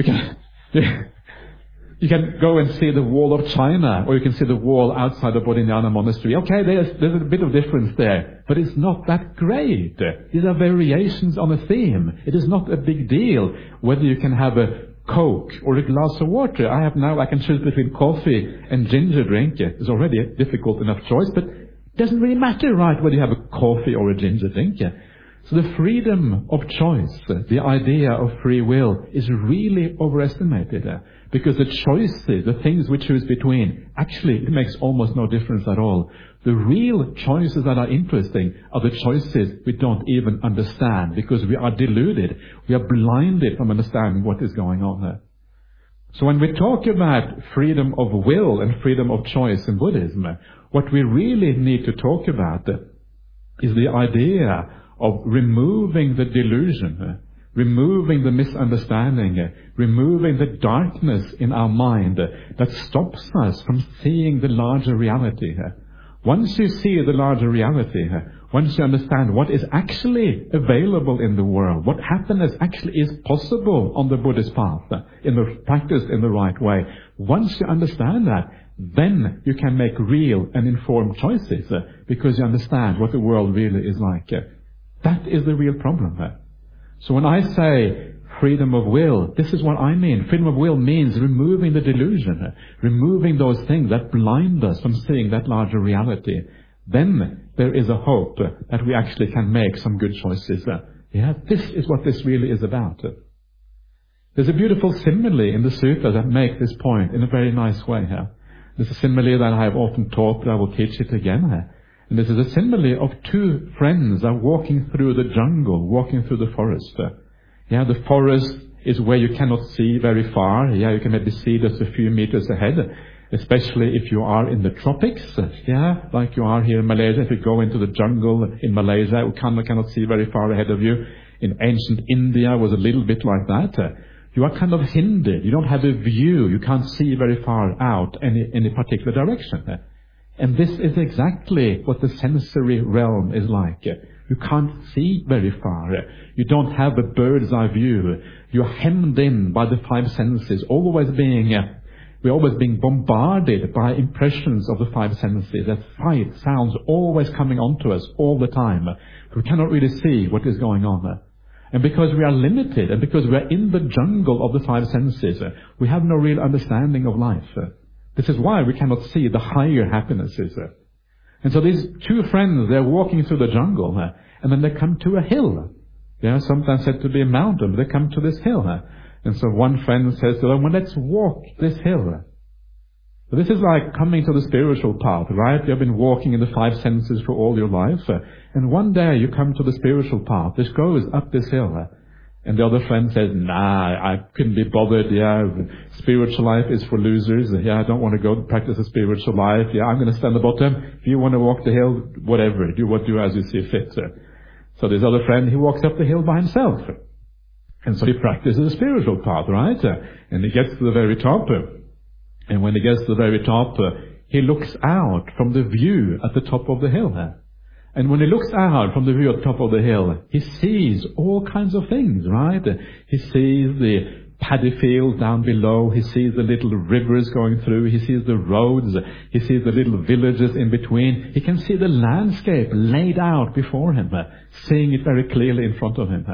one. You can go and see the wall of China, or you can see the wall outside the Bodhinyana monastery. Okay, there's a bit of difference there, but it's not that great. These are variations on a theme. It is not a big deal whether you can have a Coke or a glass of water. I can choose between coffee and ginger drink. It's already a difficult enough choice, but it doesn't really matter, right, whether you have a coffee or a ginger drink. So the freedom of choice, the idea of free will, is really overestimated. Because the choices, the things we choose between, actually it makes almost no difference at all. The real choices that are interesting are the choices we don't even understand, because we are deluded. We are blinded from understanding what is going on there. So when we talk about freedom of will and freedom of choice in Buddhism, what we really need to talk about is the idea of removing the delusion, removing the misunderstanding, removing the darkness in our mind that stops us from seeing the larger reality. Once you see the larger reality, once you understand what is actually available in the world, what happiness actually is possible on the Buddhist path, practiced in the right way, once you understand that, then you can make real and informed choices, because you understand what the world really is like. That is the real problem. So when I say freedom of will, this is what I mean. Freedom of will means removing the delusion, removing those things that blind us from seeing that larger reality. Then there is a hope that we actually can make some good choices Yeah, this is what this really is about. There's a beautiful simile in the sutras that make this point in a very nice way here. There's a simile that I have often taught, but I will teach it again here. And this is a simile of two friends that are walking through the jungle, walking through the forest. Yeah, the forest is where you cannot see very far. Yeah, you can maybe see just a few meters ahead, especially if you are in the tropics. Yeah, like you are here in Malaysia. If you go into the jungle in Malaysia, you cannot see very far ahead of you. In ancient India was a little bit like that. You are kind of hindered. You don't have a view. You can't see very far out any particular direction. And this is exactly what the sensory realm is like. You can't see very far. You don't have a bird's eye view. You're hemmed in by the five senses, we're always being bombarded by impressions of the five senses. That sight, sounds always coming onto us all the time. We cannot really see what is going on. And because we are limited, and because we are in the jungle of the five senses, we have no real understanding of life. This is why we cannot see the higher happinesses. And so these two friends, they're walking through the jungle, and then they come to a hill. They are sometimes said to be a mountain, but they come to this hill. And so one friend says to them, well, let's walk this hill. So this is like coming to the spiritual path, right? You've been walking in the five senses for all your life. And one day you come to the spiritual path. This goes up this hill. And the other friend says, nah, I couldn't be bothered. Yeah, spiritual life is for losers. Yeah, I don't want to go practice a spiritual life. Yeah, I'm going to stand at the bottom. If you want to walk the hill, whatever. Do as you see fit. So this other friend, he walks up the hill by himself. And so he practices a spiritual path, right? And he gets to the very top. And when he gets to the very top, he looks out from the view at the top of the hill. And when he looks out from the view at the top of the hill, he sees all kinds of things, right? He sees the paddy fields down below. He sees the little rivers going through. He sees the roads. He sees the little villages in between. He can see the landscape laid out before him, seeing it very clearly in front of him.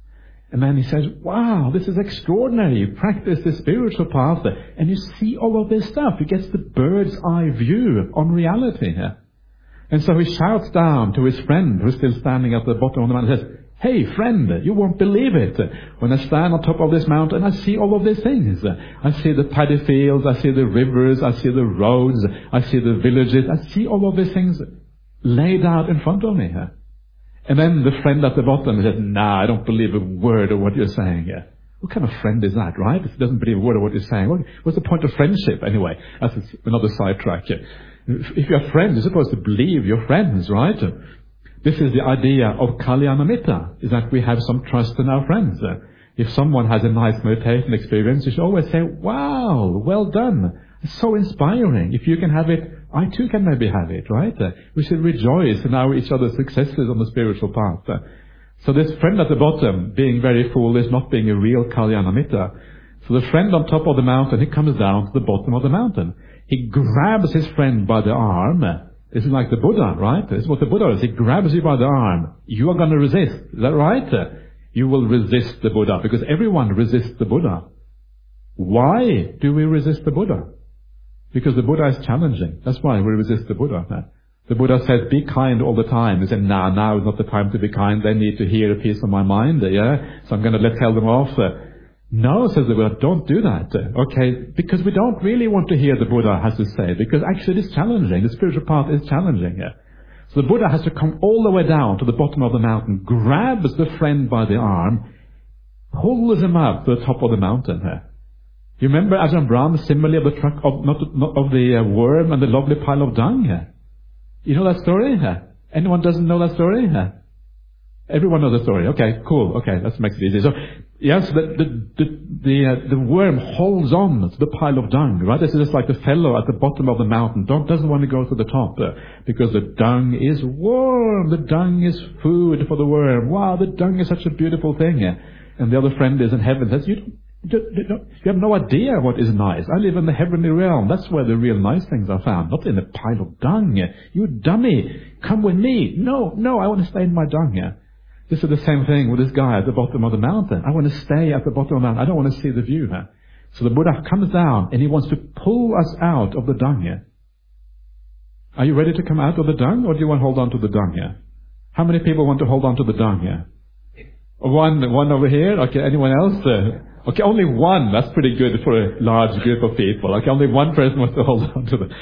And then he says, wow, this is extraordinary. You practice the spiritual path and you see all of this stuff. He gets the bird's eye view on reality here. And so he shouts down to his friend who's still standing at the bottom of the mountain and says, hey friend, you won't believe it. When I stand on top of this mountain, I see all of these things. I see the paddy fields, I see the rivers, I see the roads, I see the villages. I see all of these things laid out in front of me here. And then the friend at the bottom says, nah, I don't believe a word of what you're saying here. What kind of friend is that, right? If he doesn't believe a word of what you're saying, what's the point of friendship anyway? That's another sidetrack here. If you're friends, you're supposed to believe your friends, right? This is the idea of Kalyanamitta, is that we have some trust in our friends. If someone has a nice meditation experience, you should always say, wow, well done. It's so inspiring. If you can have it, I too can maybe have it, right? We should rejoice in each other's successes on the spiritual path. So this friend at the bottom, being very foolish, not being a real Kalyanamitta. So the friend on top of the mountain, he comes down to the bottom of the mountain. He grabs his friend by the arm. This is like the Buddha, right? This is what the Buddha does. He grabs you by the arm. You are going to resist. Is that right? You will resist the Buddha, because everyone resists the Buddha. Why do we resist the Buddha? Because the Buddha is challenging. That's why we resist the Buddha. The Buddha said, be kind all the time. He said, nah, now is not the time to be kind. They need to hear a piece of my mind, yeah? So I'm going to tell them off. No, says the Buddha, don't do that. Okay, because we don't really want to hear the Buddha has to say, because actually it's challenging. The spiritual path is challenging here. So the Buddha has to come all the way down to the bottom of the mountain, grabs the friend by the arm, pulls him up to the top of the mountain here. You remember Ajahn Brahm's simile of the truck of the worm and the lovely pile of dung here? You know that story? Anyone doesn't know that story? Everyone knows the story. Okay, cool. Okay, let's make it easy. So, yes, the worm holds on to the pile of dung, right? This is just like the fellow at the bottom of the mountain. Doesn't want to go to the top because the dung is warm. The dung is food for the worm. Wow, the dung is such a beautiful thing. And the other friend is in heaven says, you have no idea what is nice. I live in the heavenly realm. That's where the real nice things are found, not in a pile of dung. You dummy, come with me. No, I want to stay in my dung. This is the same thing with this guy at the bottom of the mountain. I want to stay at the bottom of the mountain. I don't want to see the view. So the Buddha comes down and he wants to pull us out of the dung. Are you ready to come out of the dung, or do you want to hold on to the dung? How many people want to hold on to the dung? One over here. Okay, anyone else? Okay, only one. That's pretty good for a large group of people. Okay, only one person wants to hold on to them.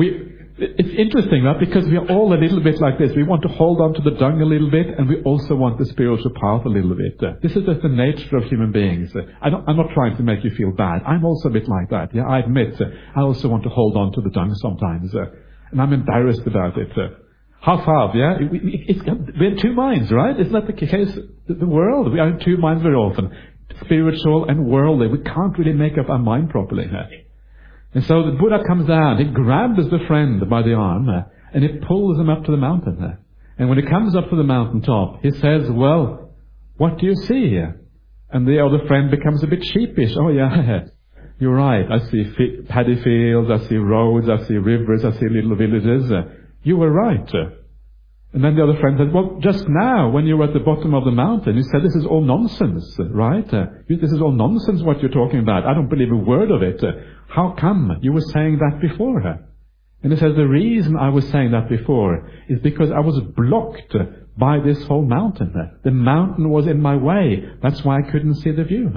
It's interesting, right? Because we are all a little bit like this. We want to hold on to the dung a little bit, and we also want the spiritual path a little bit. This is just the nature of human beings. I'm not trying to make you feel bad. I'm also a bit like that. Yeah, I admit. I also want to hold on to the dung sometimes, and I'm embarrassed about it. Half, yeah? We're in two minds, right? Isn't that the case? The world, we are in two minds very often. Spiritual and worldly. We can't really make up our mind properly. And so the Buddha comes down, he grabs the friend by the arm, and he pulls him up to the mountain. And when he comes up to the mountaintop, he says, well, what do you see here? And the other friend becomes a bit sheepish. Oh yeah, you're right. I see paddy fields, I see roads, I see rivers, I see little villages. You were right. And then the other friend said, well, just now, when you were at the bottom of the mountain, you said this is all nonsense, right? This is all nonsense what you're talking about. I don't believe a word of it. How come you were saying that before? And he says, the reason I was saying that before is because I was blocked by this whole mountain. The mountain was in my way. That's why I couldn't see the view.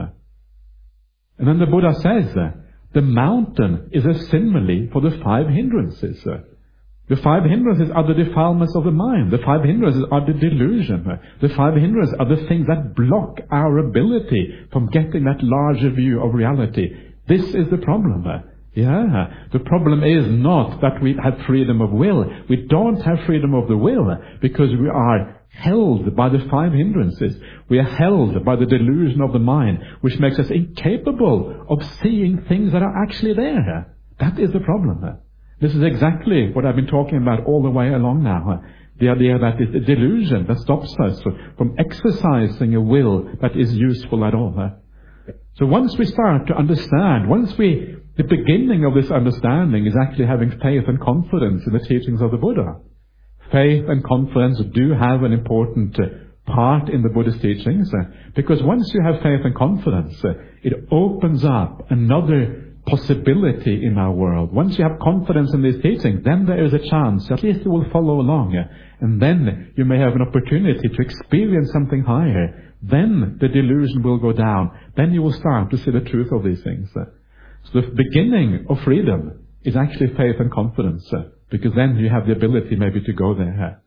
And then the Buddha says, the mountain is a simile for the 5 hindrances. The 5 hindrances are the defilements of the mind. The 5 hindrances are the delusion. The 5 hindrances are the things that block our ability from getting that larger view of reality. This is the problem. Yeah. The problem is not that we have freedom of will. We don't have freedom of the will because we are held by the 5 hindrances. We are held by the delusion of the mind, which makes us incapable of seeing things that are actually there. That is the problem. This is exactly what I've been talking about all the way along now. The idea that it's a delusion that stops us from exercising a will that is useful at all. So once we start to understand, the beginning of this understanding is actually having faith and confidence in the teachings of the Buddha. Faith and confidence do have an important part in the Buddhist teachings, because once you have faith and confidence, it opens up another possibility in our world. Once you have confidence in these teachings, then there is a chance, at least you will follow along, and then you may have an opportunity to experience something higher. Then the delusion will go down. Then you will start to see the truth of these things. So the beginning of freedom is actually faith and confidence, because then you have the ability maybe to go there.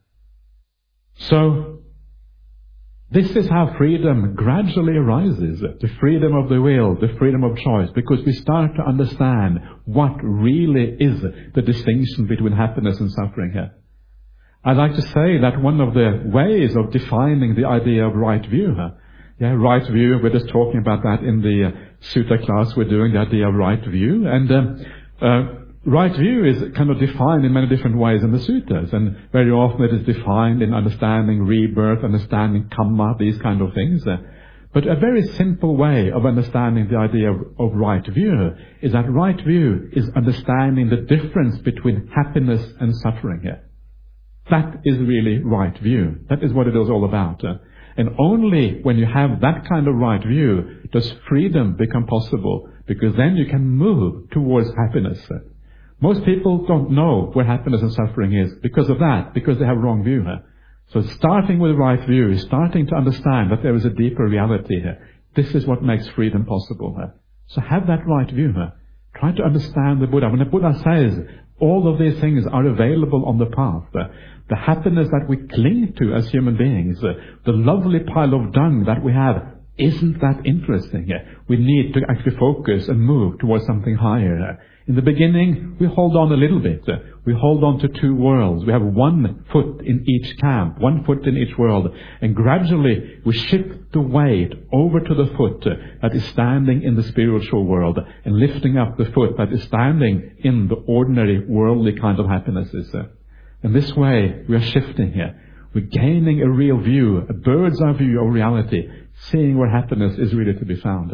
So this is how freedom gradually arises, the freedom of the will, the freedom of choice, because we start to understand what really is the distinction between happiness and suffering here. I'd like to say that one of the ways of defining the idea of right view, right view, we're just talking about that in the sutta class we're doing, the idea of right view, and right view is kind of defined in many different ways in the suttas, and very often it is defined in understanding rebirth, understanding karma, these kind of things. But a very simple way of understanding the idea of right view is that right view is understanding the difference between happiness and suffering here. That is really right view. That is what it is all about. And only when you have that kind of right view does freedom become possible, because then you can move towards happiness. Most people don't know where happiness and suffering is because of that, because they have wrong view. So starting with the right view is starting to understand that there is a deeper reality here. This is what makes freedom possible. So have that right view. Try to understand the Buddha. When the Buddha says all of these things are available on the path, the happiness that we cling to as human beings, the lovely pile of dung that we have, isn't that interesting? We need to actually focus and move towards something higher. In the beginning, we hold on a little bit. We hold on to 2 worlds. We have 1 foot in each camp, 1 foot in each world. And gradually, we shift the weight over to the foot that is standing in the spiritual world, and lifting up the foot that is standing in the ordinary worldly kind of happinesses. And this way, we are shifting here. We're gaining a real view, a bird's eye view of reality, seeing where happiness is really to be found.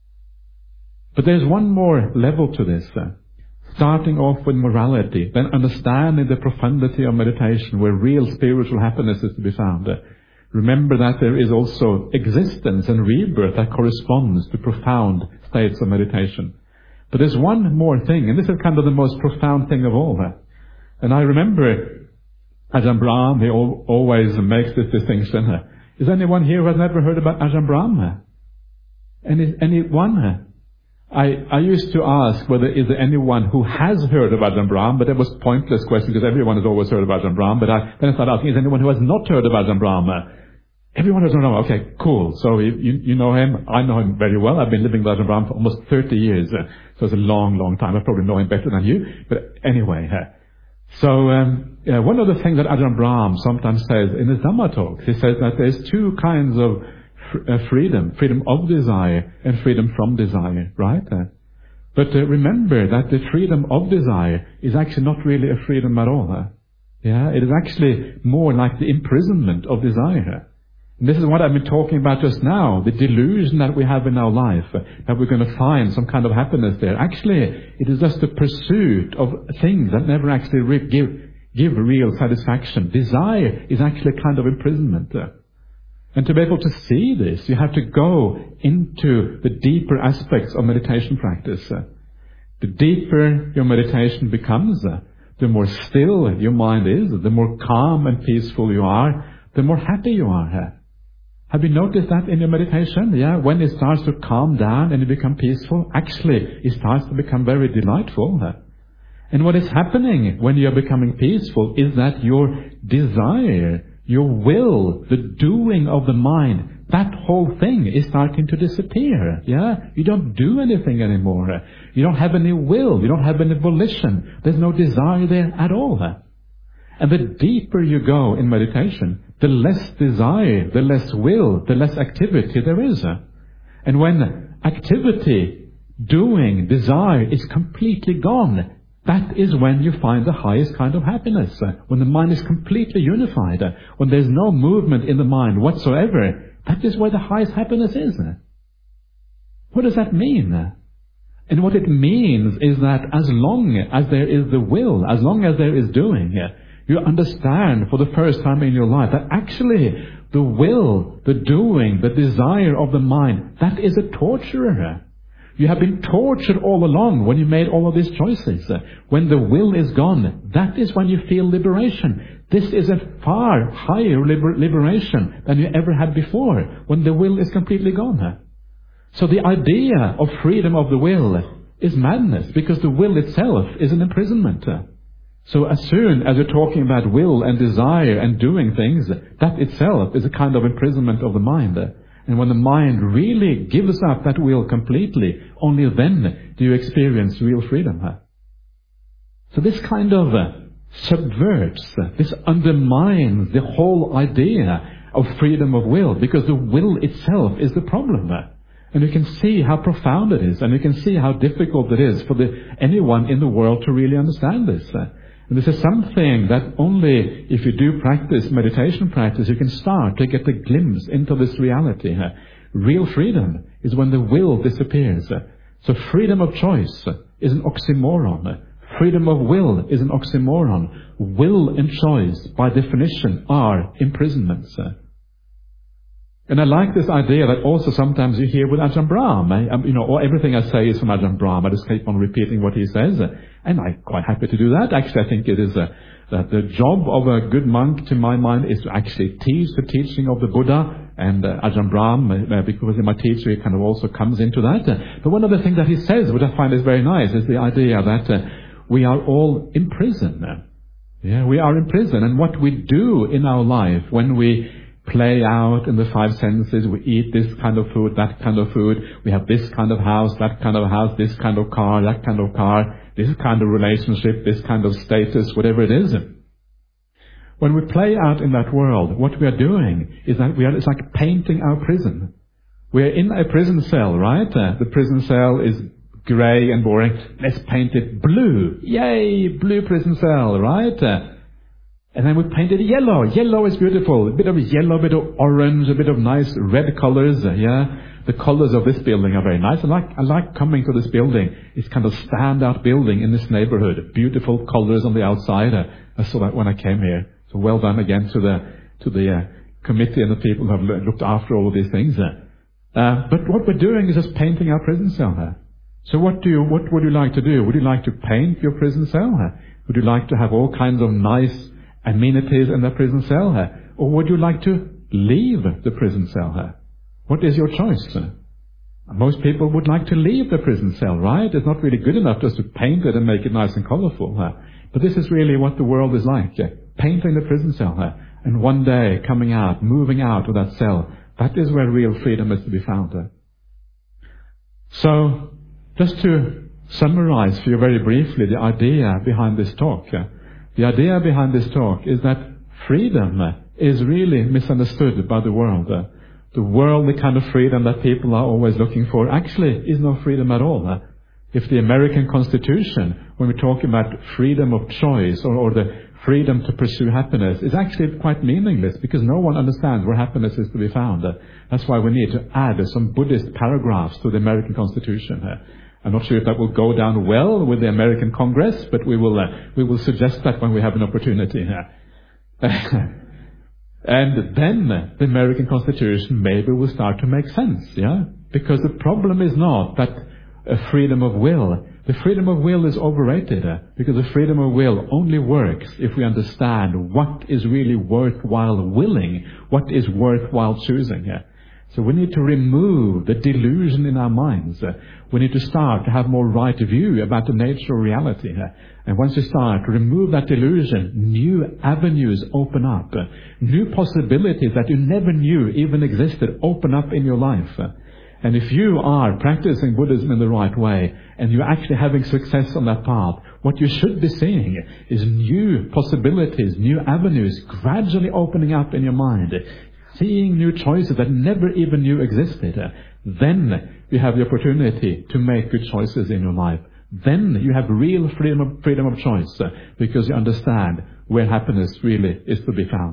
But there's one more level to this. Starting off with morality, then understanding the profundity of meditation, where real spiritual happiness is to be found. Remember that there is also existence and rebirth that corresponds to profound states of meditation. But there's one more thing, and this is kind of the most profound thing of all. And I remember Ajahn Brahm, he always makes this distinction. Is anyone here who has never heard about Ajahn Brahm? Anyone? I used to ask whether is there anyone who has heard of Ajahn Brahm, but that was a pointless question because everyone has always heard of Ajahn Brahm. But then I started asking, is there anyone who has not heard of Ajahn Brahm? Everyone has heard of him. Okay, cool. So you know him. I know him very well. I've been living with Ajahn Brahm for almost 30 years. So it's a long, long time. I probably know him better than you. But anyway, so one of the things that Ajahn Brahm sometimes says in his Dhamma talks, he says that there's two kinds of freedom of desire and freedom from desire, right? But remember that the freedom of desire is actually not really a freedom at all. It is actually more like the imprisonment of desire. And this is what I've been talking about just now, the delusion that we have in our life, that we're going to find some kind of happiness there. Actually, it is just the pursuit of things that never actually give real satisfaction. Desire is actually a kind of imprisonment. And to be able to see this, you have to go into the deeper aspects of meditation practice. The deeper your meditation becomes, the more still your mind is, the more calm and peaceful you are, the more happy you are. Have you noticed that in your meditation? When it starts to calm down and you become peaceful, actually it starts to become very delightful. And what is happening when you are becoming peaceful is that your desire, your will, the doing of the mind, that whole thing is starting to disappear. You don't do anything anymore. You don't have any will. You don't have any volition. There's no desire there at all. And the deeper you go in meditation, the less desire, the less will, the less activity there is. And when activity, doing, desire is completely gone, that is when you find the highest kind of happiness. When the mind is completely unified, when there's no movement in the mind whatsoever, that is where the highest happiness is. What does that mean? And what it means is that as long as there is the will, as long as there is doing, you understand for the first time in your life that actually the will, the doing, the desire of the mind, that is a torturer. You have been tortured all along when you made all of these choices. When the will is gone, that is when you feel liberation. This is a far higher liberation than you ever had before, when the will is completely gone. So the idea of freedom of the will is madness, because the will itself is an imprisonment. So as soon as you're talking about will and desire and doing things, that itself is a kind of imprisonment of the mind. And when the mind really gives up that will completely, only then do you experience real freedom. So this kind of subverts, this undermines the whole idea of freedom of will, because the will itself is the problem. And you can see how profound it is, and you can see how difficult it is for anyone in the world to really understand this. And this is something that only if you do practice, meditation practice, you can start to get a glimpse into this reality. Real freedom is when the will disappears. So freedom of choice is an oxymoron. Freedom of will is an oxymoron. Will and choice, by definition, are imprisonments. And I like this idea that also sometimes you hear with Ajahn Brahm. Or everything I say is from Ajahn Brahm. I just keep on repeating what he says. And I'm quite happy to do that. Actually, I think it is that the job of a good monk, to my mind, is to actually teach the teaching of the Buddha. And Ajahn Brahm, because he's my teacher, he kind of also comes into that. But one of the things that he says, which I find is very nice, is the idea that we are all in prison. We are in prison. And what we do in our life when we play out in the five senses, we eat this kind of food, that kind of food, we have this kind of house, that kind of house, this kind of car, that kind of car, this kind of relationship, this kind of status, whatever it is. When we play out in that world, what we are doing is that it's like painting our prison. We are in a prison cell, right? The prison cell is grey and boring. Let's paint it blue. Yay, blue prison cell, right? And then we paint it yellow. Yellow is beautiful. A bit of yellow, a bit of orange, a bit of nice red colors. The colors of this building are very nice. I like coming to this building. It's kind of standout building in this neighborhood. Beautiful colors on the outside. I saw that when I came here. So well done again to the committee and the people who have looked after all of these things. But what we're doing is just painting our prison cell. So what would you like to do? Would you like to paint your prison cell? Would you like to have all kinds of nice amenities in the prison cell? Or would you like to leave the prison cell? What is your choice? Most people would like to leave the prison cell, right? It's not really good enough just to paint it and make it nice and colorful. But this is really what the world is like. Painting the prison cell. And one day coming out, moving out of that cell. That is where real freedom is to be found. So, just to summarize for you very briefly the idea behind this talk. The idea behind this talk is that freedom is really misunderstood by the world. The worldly kind of freedom that people are always looking for actually is no freedom at all. If the American Constitution, when we talk about freedom of choice or the freedom to pursue happiness, is actually quite meaningless because no one understands where happiness is to be found. That's why we need to add some Buddhist paragraphs to the American Constitution. I'm not sure if that will go down well with the American Congress, but we will suggest that when we have an opportunity. And then the American Constitution maybe will start to make sense, Because the problem is not that a freedom of will. The freedom of will is overrated because the freedom of will only works if we understand what is really worthwhile willing, what is worthwhile choosing. So we need to remove the delusion in our minds. We need to start to have more right view about the nature of reality. And once you start to remove that delusion, new avenues open up. New possibilities that you never knew even existed open up in your life. And if you are practicing Buddhism in the right way, and you're actually having success on that path, what you should be seeing is new possibilities, new avenues gradually opening up in your mind. Seeing new choices that never even knew existed. Then you have the opportunity to make good choices in your life. Then you have real freedom of choice because you understand where happiness really is to be found.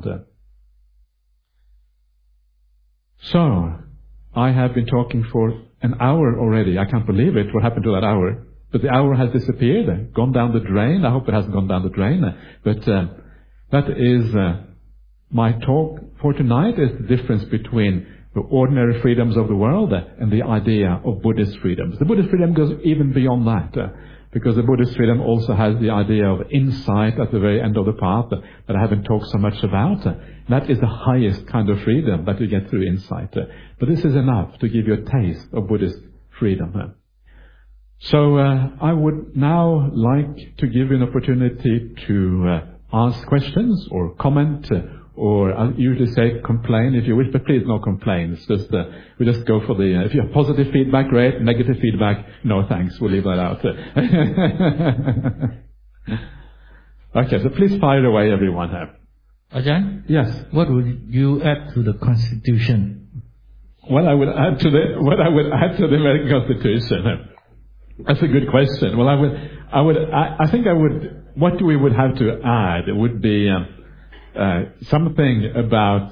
So, I have been talking for an hour already. I can't believe it, what happened to that hour. But the hour has disappeared, gone down the drain. I hope it hasn't gone down the drain. But that is my talk for tonight, is the difference between the ordinary freedoms of the world and the idea of Buddhist freedoms. The Buddhist freedom goes even beyond that, because the Buddhist freedom also has the idea of insight at the very end of the path that I haven't talked so much about. That is the highest kind of freedom that you get through insight. But this is enough to give you a taste of Buddhist freedom. So I would now like to give you an opportunity to ask questions or comment, or I usually say complain if you wish, but please no complaints. We just go for the, if you have positive feedback, great. Negative feedback, no thanks. We'll leave that out. Okay, so please fire away, everyone. Ajahn? Yes. What would you add to the Constitution? What I would add to the American Constitution. That's a good question. Well, what we would have to add would be something about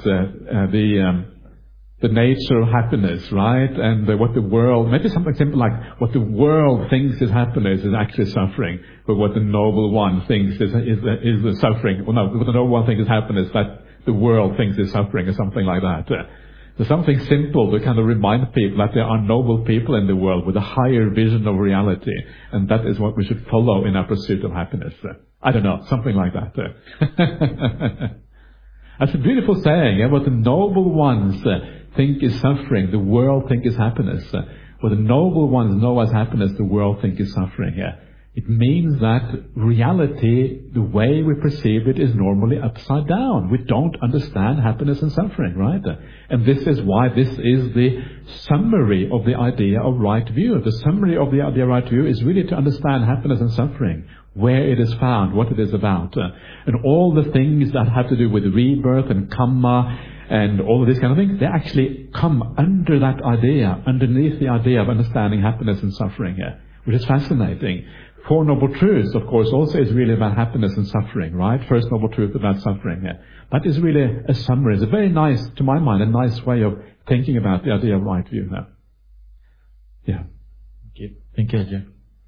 the nature of happiness, right? And what the world, maybe something simple like what the world thinks is happiness is actually suffering, but what the noble one thinks is the suffering. Well, no, what the noble one thinks is happiness, that the world thinks is suffering, or something like that. So something simple to kind of remind people that there are noble people in the world with a higher vision of reality, and that is what we should follow in our pursuit of happiness. I don't know, something like that. That's a beautiful saying. What the noble ones think is suffering, the world think is happiness. What the noble ones know as happiness, the world think is suffering. It means that reality, the way we perceive it, is normally upside down. We don't understand happiness and suffering, right? And this is why this is the summary of the idea of right view. The summary of the idea of right view is really to understand happiness and suffering, where it is found, what it is about. And all the things that have to do with rebirth and karma and all of these kind of things, they actually come under that idea, underneath the idea of understanding happiness and suffering, which is fascinating. Four Noble Truths, of course, also is really about happiness and suffering, right? First Noble Truth about suffering. That is really a summary. It's a very nice, to my mind, a nice way of thinking about the idea of right view. Yeah. Okay. Thank you, Ajahn.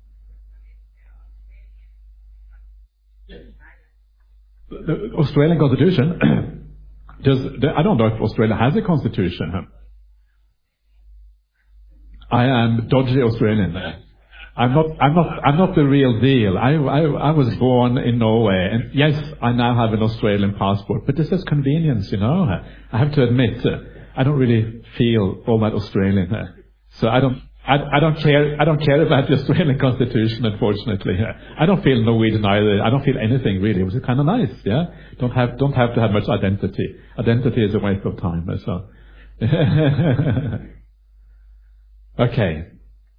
The Australian Constitution, I don't know if Australia has a constitution. I am dodgy Australian. I'm not the real deal. I was born in Norway, and yes, I now have an Australian passport, but this is convenience, you know. I have to admit, I don't really feel all that Australian. So I don't care about the Australian Constitution, unfortunately. I don't feel Norwegian either. I don't feel anything really. It was kind of nice, yeah. Don't have to have much identity. Identity is a waste of time. So, okay.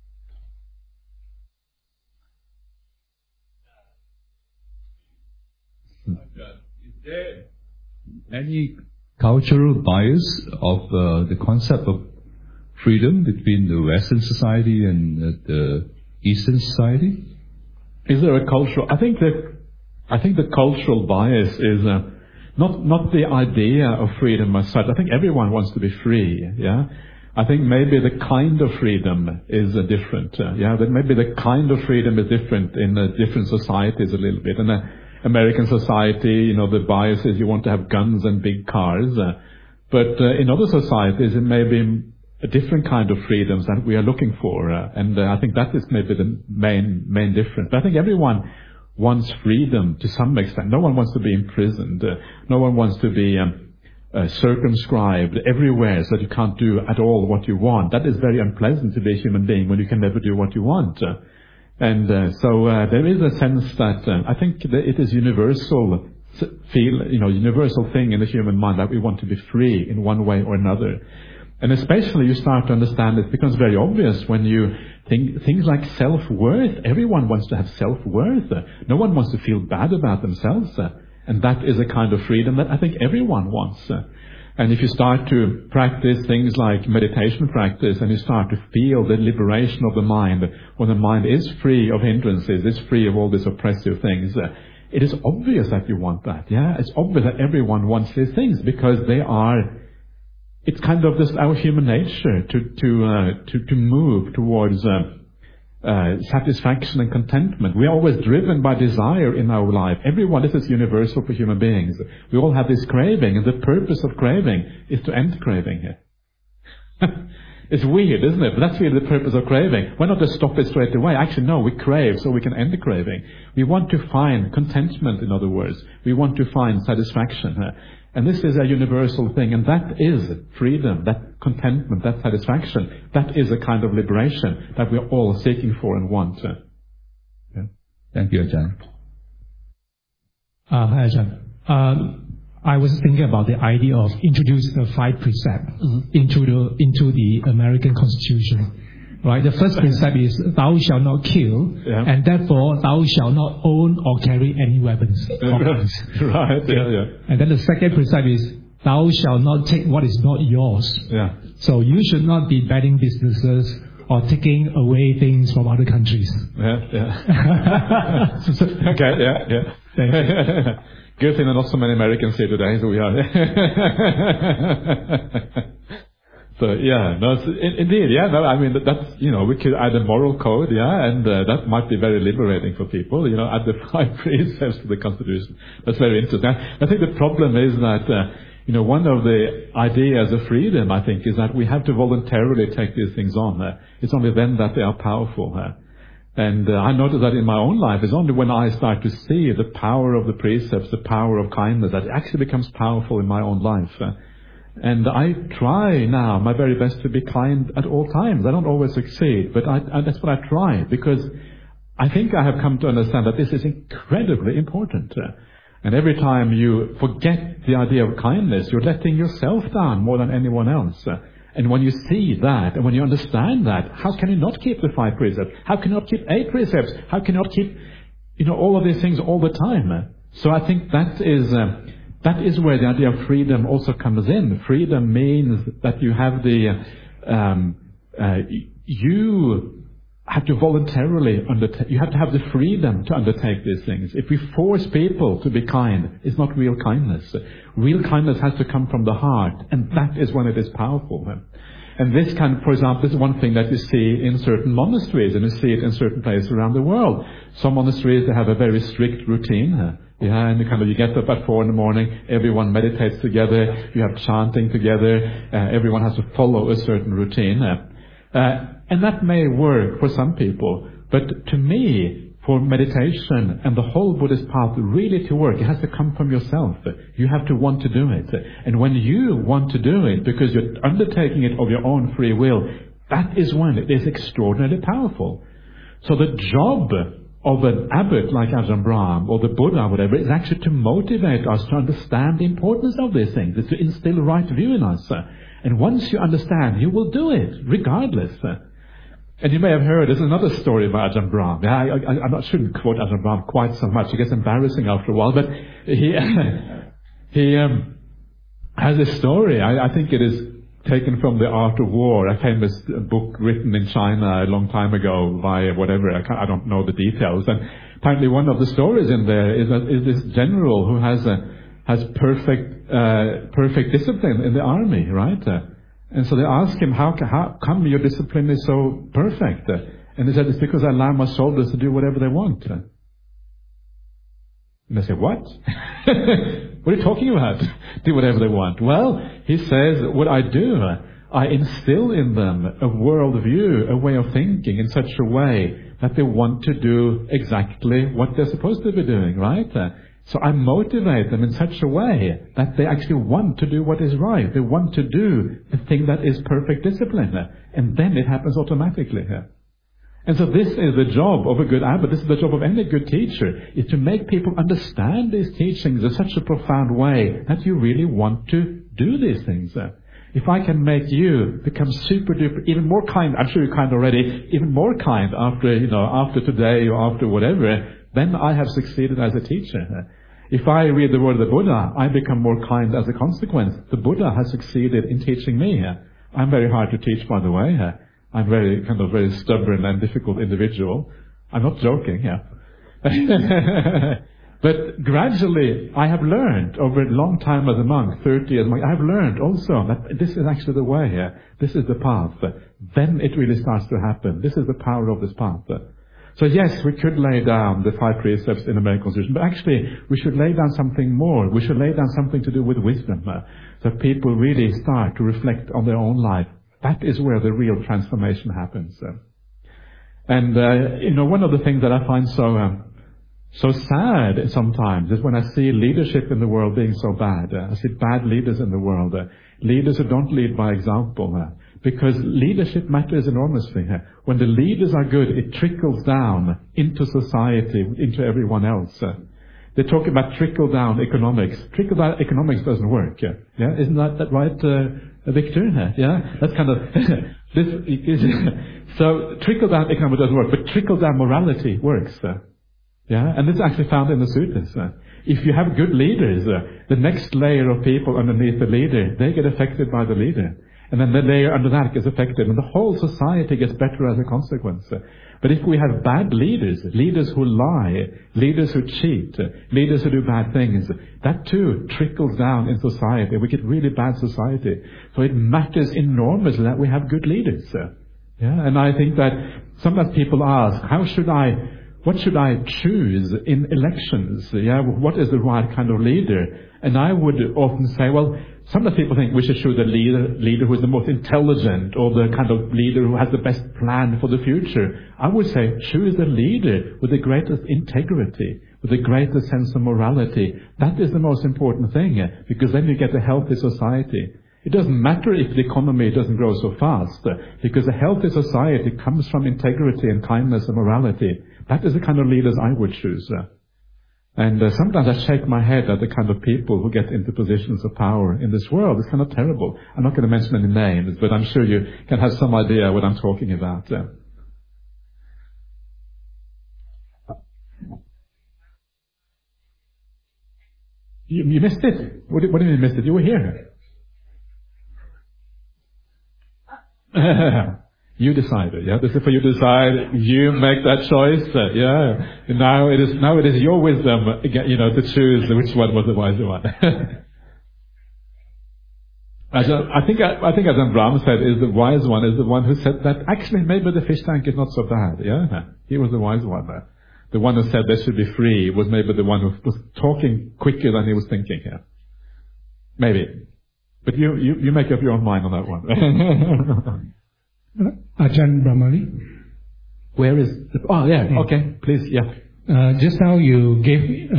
Is there any cultural bias of the concept of freedom between the Western society and the Eastern society? Is there a cultural? I think the cultural bias is not the idea of freedom as such. I think everyone wants to be free. Yeah. I think maybe the kind of freedom is different. That maybe the kind of freedom is different in different societies a little bit. In American society, the bias is you want to have guns and big cars. But in other societies, it may be a different kind of freedoms that we are looking for. And I think that is maybe the main difference. But I think everyone wants freedom to some extent. No one wants to be imprisoned. No one wants to be circumscribed everywhere so that you can't do at all what you want. That is very unpleasant to be a human being when you can never do what you want. So there is a sense that I think that it is universal universal thing in the human mind that we want to be free in one way or another. And especially you start to understand it becomes very obvious when you think things like self-worth. Everyone wants to have self-worth. No one wants to feel bad about themselves. And that is a kind of freedom that I think everyone wants. And if you start to practice things like meditation practice and you start to feel the liberation of the mind, when the mind is free of hindrances, is free of all these oppressive things, it is obvious that you want that. Yeah, it's obvious that everyone wants these things because it's kind of just our human nature to move towards satisfaction and contentment. We are always driven by desire in our life. This is universal for human beings. We all have this craving, and the purpose of craving is to end craving. It's weird, isn't it? But that's really the purpose of craving. Why not just stop it straight away? Actually, no, we crave so we can end the craving. We want to find contentment, in other words. We want to find satisfaction. And this is a universal thing, and that is freedom, that contentment, that satisfaction. That is a kind of liberation that we're all seeking for and want. Yeah. Thank you, Ajahn. Hi, Ajahn. I was thinking about the idea of introducing the 5 precepts into the American Constitution. Right, the first precept is thou shalt not kill, and therefore thou shalt not own or carry any weapons. Right, yeah. And then the second precept is thou shalt not take what is not yours. Yeah. So you should not be betting businesses or taking away things from other countries. Yeah. Okay, yeah. Good thing there are not so many Americans here today, so we are. So indeed, I mean that's we could add a moral code, and that might be very liberating for people. Add the 5 precepts to the Constitution. That's very interesting. I think the problem is that one of the ideas of freedom, I think, is that we have to voluntarily take these things on. It's only then that they are powerful. And I noticed that in my own life. It's only when I start to see the power of the precepts, the power of kindness, that it actually becomes powerful in my own life. And I try now my very best to be kind at all times. I don't always succeed, but that's what I try, because I think I have come to understand that this is incredibly important. And every time you forget the idea of kindness, you're letting yourself down more than anyone else. And when you see that, and when you understand that, how can you not keep the 5 precepts? How can you not keep 8 precepts? How can you not keep, all of these things all the time? So I think that is where the idea of freedom also comes in. Freedom means that you have you have to voluntarily you have to have the freedom to undertake these things. If we force people to be kind, it's not real kindness. Real kindness has to come from the heart, and that is when it is powerful. And this for example, this is one thing that you see in certain monasteries, and you see it in certain places around the world. Some monasteries, they have a very strict routine. And you get up at 4 a.m, everyone meditates together, you have chanting together, everyone has to follow a certain routine. And that may work for some people, but to me, for meditation and the whole Buddhist path really to work, it has to come from yourself. You have to want to do it. And when you want to do it, because you're undertaking it of your own free will, that is when it is extraordinarily powerful. So the job of an abbot like Ajahn Brahm or the Buddha or whatever is actually to motivate us to understand the importance of these things. It's to instill right view in us. And once you understand, you will do it, regardless. And you may have heard, there's another story about Ajahn Brahm. I shouldn't quote Ajahn Brahm quite so much. It gets embarrassing after a while. But he has a story. I think it is taken from The Art of War, a famous book written in China a long time ago by whatever. I don't know the details. And apparently one of the stories in there is this general who has perfect discipline in the army, right? And so they ask him, how come your discipline is so perfect? And he said, it's because I allow my soldiers to do whatever they want. And they say, what? What are you talking about? Do whatever they want. Well, he says, what I do, I instill in them a worldview, a way of thinking in such a way that they want to do exactly what they're supposed to be doing, right? So I motivate them in such a way that they actually want to do what is right. They want to do the thing that is perfect discipline. And then it happens automatically. And so this is the job of a good abbot. This is the job of any good teacher, is to make people understand these teachings in such a profound way that you really want to do these things. If I can make you become super duper, even more kind, I'm sure you're kind already, even more kind after today or after whatever, then I have succeeded as a teacher. If I read the word of the Buddha, I become more kind as a consequence. The Buddha has succeeded in teaching me. I'm very hard to teach, by the way. I'm very stubborn and difficult individual. I'm not joking, But gradually, I have learned over a long time as a monk, 30 years, I have learned also that this is actually the way. This is the path. Then it really starts to happen. This is the power of this path. So yes, we could lay down the 5 precepts in the American Constitution, but actually we should lay down something more. We should lay down something to do with wisdom, so people really start to reflect on their own life. That is where the real transformation happens. And one of the things that I find so sad sometimes is when I see leadership in the world being so bad. I see bad leaders in the world, leaders who don't lead by example. Because leadership matters enormously. When the leaders are good, it trickles down into society, into everyone else. They talk about trickle-down economics. Trickle-down economics doesn't work. Yeah, isn't that right, Victor? Yeah, that's kind of so trickle-down economics doesn't work, but trickle-down morality works. Yeah, and this is actually found in the sutras. If you have good leaders, the next layer of people underneath the leader, they get affected by the leader. And then the layer under that gets affected, and the whole society gets better as a consequence. But if we have bad leaders, leaders who lie, leaders who cheat, leaders who do bad things, that too trickles down in society. We get really bad society. So it matters enormously that we have good leaders. Yeah, and I think that sometimes people ask, what should I choose in elections? Yeah, what is the right kind of leader? And I would often say, well, some of the people think we should choose a leader who is the most intelligent, or the kind of leader who has the best plan for the future. I would say choose a leader with the greatest integrity, with the greatest sense of morality. That is the most important thing, because then you get a healthy society. It doesn't matter if the economy doesn't grow so fast, because a healthy society comes from integrity and kindness and morality. That is the kind of leaders I would choose. And sometimes I shake my head at the kind of people who get into positions of power in this world. It's kind of terrible. I'm not going to mention any names, but I'm sure you can have some idea what I'm talking about. You missed it? What do you mean you missed it? You were here. You decided, yeah. This is for you to decide. You make that choice, yeah. And now it is your wisdom, to choose which one was the wiser one. I think Ajahn Brahm said, is the wise one is the one who said that actually maybe the fish tank is not so bad. Yeah, he was the wise one. The one who said they should be free was maybe the one who was talking quicker than he was thinking. Yeah, maybe. But you make up your own mind on that one. Ajahn Brahmali. Where is the... Oh, yeah. Okay. Please, yeah. Just now you gave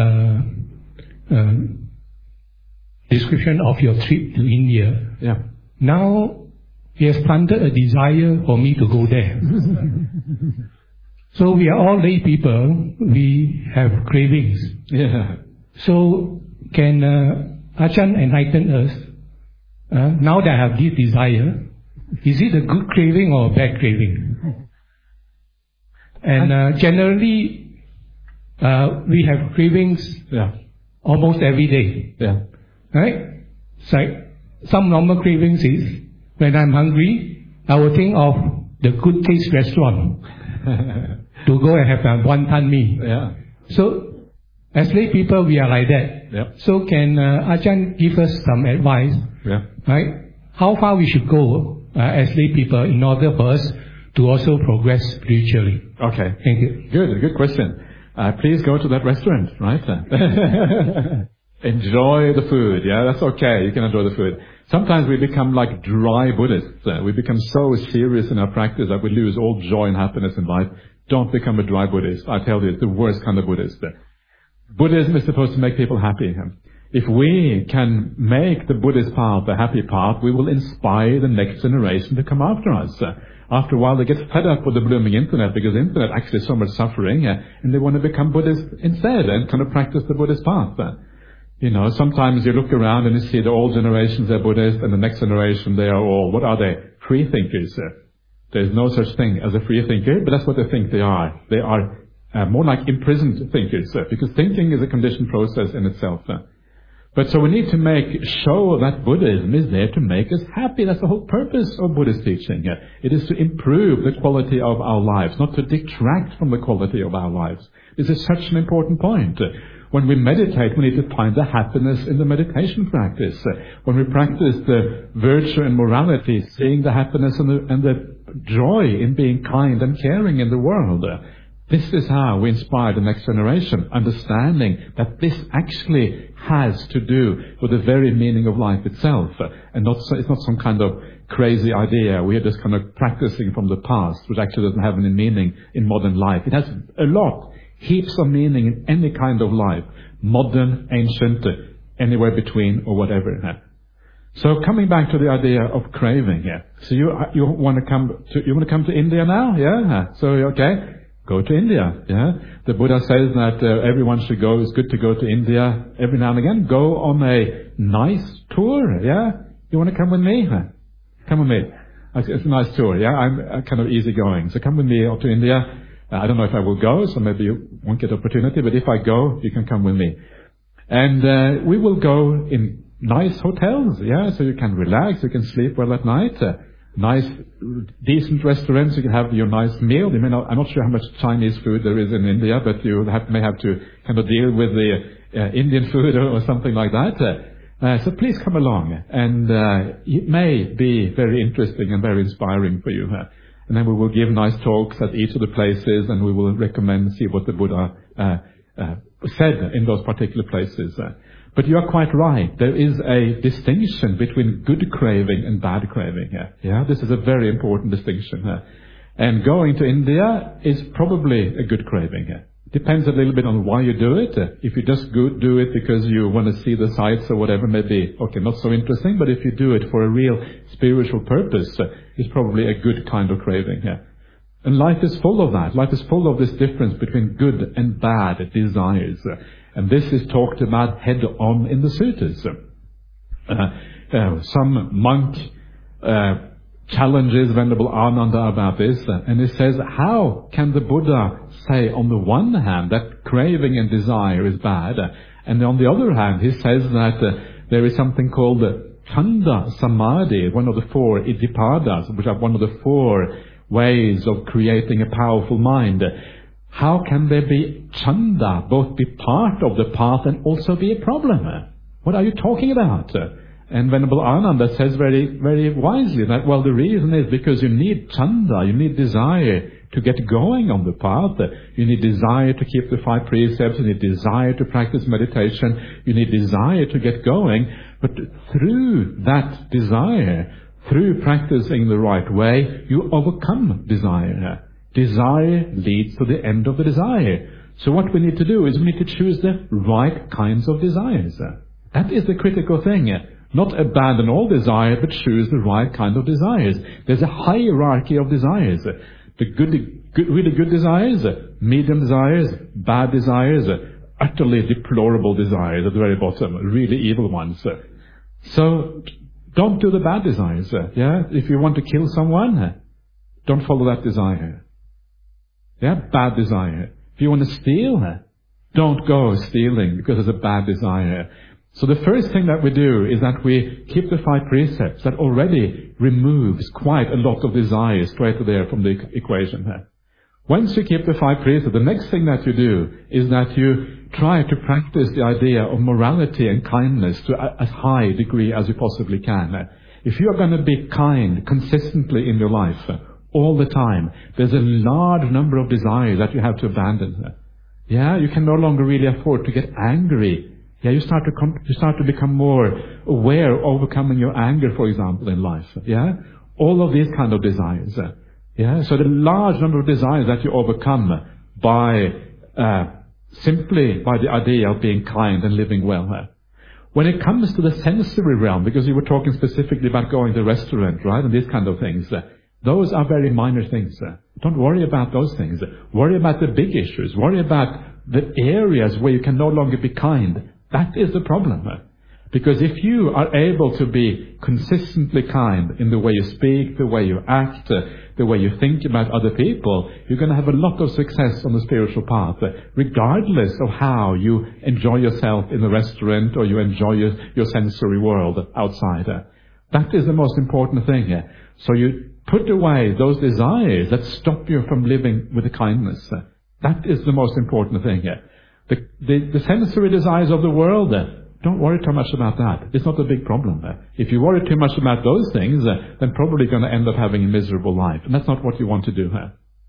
description of your trip to India. Yeah. Now, he has planted a desire for me to go there. So we are all lay people. We have cravings. Yeah. So can Ajahn enlighten us? Now that I have this desire, is it a good craving or a bad craving? And generally, we have cravings almost every day. Yeah. Right? It's like some normal cravings is, when I'm hungry, I will think of the good taste restaurant to go and have a one-pan meal. Yeah. So, as lay people, we are like that. Yeah. So can Ajahn give us some advice? Yeah. Right? How far we should go as lay people in order for us to also progress spiritually? Okay. Thank you. Good question. Please go to that restaurant, right? Enjoy the food, yeah? That's okay, you can enjoy the food. Sometimes we become like dry Buddhists. We become so serious in our practice that we lose all joy and happiness in life. Don't become a dry Buddhist. I tell you, it's the worst kind of Buddhist. Buddhism is supposed to make people happy. If we can make the Buddhist path a happy path, we will inspire the next generation to come after us. After a while, they get fed up with the blooming internet because the internet actually is so much suffering, and they want to become Buddhist instead and kind of practice the Buddhist path. You know, sometimes you look around and you see the old generations are Buddhist and the next generation they are all, what are they? Free thinkers. There's no such thing as a free thinker, but that's what they think they are. They are more like imprisoned thinkers, because thinking is a conditioned process in itself. But so we need to make show that Buddhism is there to make us happy. That's the whole purpose of Buddhist teaching. It is to improve the quality of our lives, not to detract from the quality of our lives. This is such an important point. When we meditate, we need to find the happiness in the meditation practice. When we practice the virtue and morality, seeing the happiness and the joy in being kind and caring in the world. This is how we inspire the next generation, understanding that this actually has to do with the very meaning of life itself, and it's not some kind of crazy idea. We are just kind of practicing from the past, which actually doesn't have any meaning in modern life. It has a lot, heaps of meaning in any kind of life, modern, ancient, anywhere between, or whatever. So coming back to the idea of craving, so you want to come to India now, yeah? So okay. Go to India, yeah. The Buddha says that everyone should go. It's good to go to India every now and again. Go on a nice tour, yeah. You want to come with me? Come with me. It's a nice tour, yeah. I'm kind of easygoing, so come with me to India. I don't know if I will go, so maybe you won't get the opportunity. But if I go, you can come with me, and we will go in nice hotels, yeah. So you can relax, you can sleep well at night. Nice, decent restaurants, you can have your nice meal. I'm not sure how much Chinese food there is in India, but you may have to kind of deal with the Indian food or something like that. So please come along, and it may be very interesting and very inspiring for you. And then we will give nice talks at each of the places, and we will recommend, see what the Buddha said in those particular places. But you are quite right. There is a distinction between good craving and bad craving. Yeah, this is a very important distinction. And going to India is probably a good craving. Depends a little bit on why you do it. If you just do it because you want to see the sights or whatever, maybe, okay, not so interesting. But if you do it for a real spiritual purpose, it's probably a good kind of craving. And life is full of that. Life is full of this difference between good and bad desires. And this is talked about head on in the suttas. Some monk challenges Venerable Ananda about this, and he says, how can the Buddha say on the one hand that craving and desire is bad, and on the other hand he says that there is something called Chanda Samadhi, one of the four Iddhipadas, which are one of the four ways of creating a powerful mind. How can there be Chanda, both be part of the path and also be a problem? What are you talking about? And Venerable Ananda says very, very wisely that, well, the reason is because you need Chanda, you need desire to get going on the path. You need desire to keep the 5 precepts, you need desire to practice meditation, you need desire to get going. But through that desire, through practicing the right way, you overcome desire. Desire leads to the end of the desire. So what we need to do is we need to choose the right kinds of desires. That is the critical thing. Not abandon all desire, but choose the right kind of desires. There's a hierarchy of desires. The really good desires, medium desires, bad desires, utterly deplorable desires at the very bottom, really evil ones. So don't do the bad desires. If you want to kill someone, don't follow that desire. Bad desire. If you want to steal, don't go stealing because it's a bad desire. So the first thing that we do is that we keep the 5 precepts that already removes quite a lot of desire straight there from the equation. Once you keep the 5 precepts, the next thing that you do is that you try to practice the idea of morality and kindness to as high a degree as you possibly can. If you are going to be kind consistently in your life, all the time, there's a large number of desires that you have to abandon. You can no longer really afford to get angry. You start to become more aware of overcoming your anger, for example, in life. All of these kind of desires. So the large number of desires that you overcome by simply by the idea of being kind and living well. When it comes to the sensory realm, because you were talking specifically about going to a restaurant, right, and these kind of things, those are very minor things. Don't worry about those things. Worry about the big issues. Worry about the areas where you can no longer be kind. That is the problem. Because if you are able to be consistently kind in the way you speak, the way you act, the way you think about other people, you're going to have a lot of success on the spiritual path, regardless of how you enjoy yourself in the restaurant or you enjoy your sensory world outside. That is the most important thing. So you put away those desires that stop you from living with the kindness. That is the most important thing. The sensory desires of the world, don't worry too much about that. It's not a big problem. If you worry too much about those things, then probably going to end up having a miserable life. And that's not what you want to do.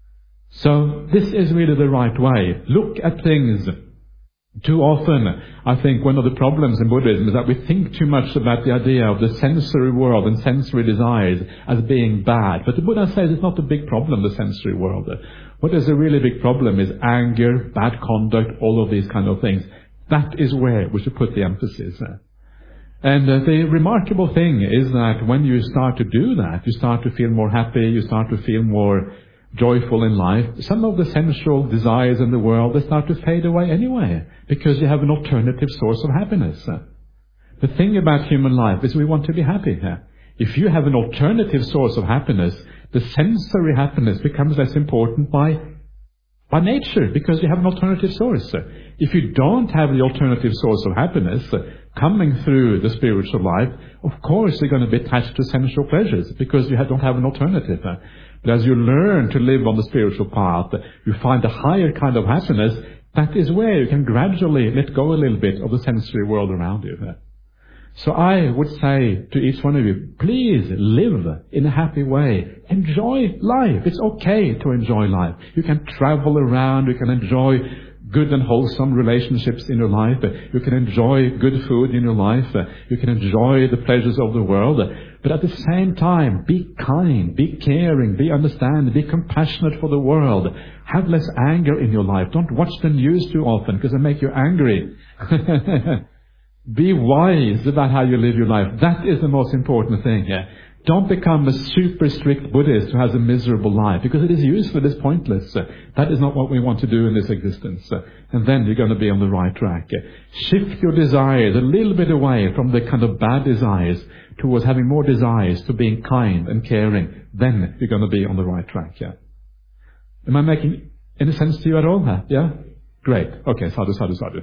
So this is really the right way. Look at things. Too often, I think one of the problems in Buddhism is that we think too much about the idea of the sensory world and sensory desires as being bad. But the Buddha says it's not a big problem, the sensory world. What is a really big problem is anger, bad conduct, all of these kind of things. That is where we should put the emphasis. And the remarkable thing is that when you start to do that, you start to feel more happy, you start to feel more joyful in life. Some of the sensual desires in the world, they start to fade away anyway, because you have an alternative source of happiness. The thing about human life is we want to be happy. If you have an alternative source of happiness, the sensory happiness becomes less important by nature, because you have an alternative source. If you don't have the alternative source of happiness coming through the spiritual life, of course you're going to be attached to sensual pleasures, because you don't have an alternative. But as you learn to live on the spiritual path, you find a higher kind of happiness. That is where you can gradually let go a little bit of the sensory world around you. So I would say to each one of you, please live in a happy way. Enjoy life. It's okay to enjoy life. You can travel around. You can enjoy good and wholesome relationships in your life. You can enjoy good food in your life. You can enjoy the pleasures of the world. But at the same time, be kind, be caring, be understanding, be compassionate for the world. Have less anger in your life. Don't watch the news too often because they make you angry. Be wise about how you live your life. That is the most important thing. Don't become a super strict Buddhist who has a miserable life, because it is useless, it is pointless. That is not what we want to do in this existence. And then you're going to be on the right track. Shift your desires a little bit away from the kind of bad desires towards having more desires to being kind and caring. Then you're going to be on the right track. Am I making any sense to you at all? Yeah? Great. Okay, sadhu, sadhu, sadhu.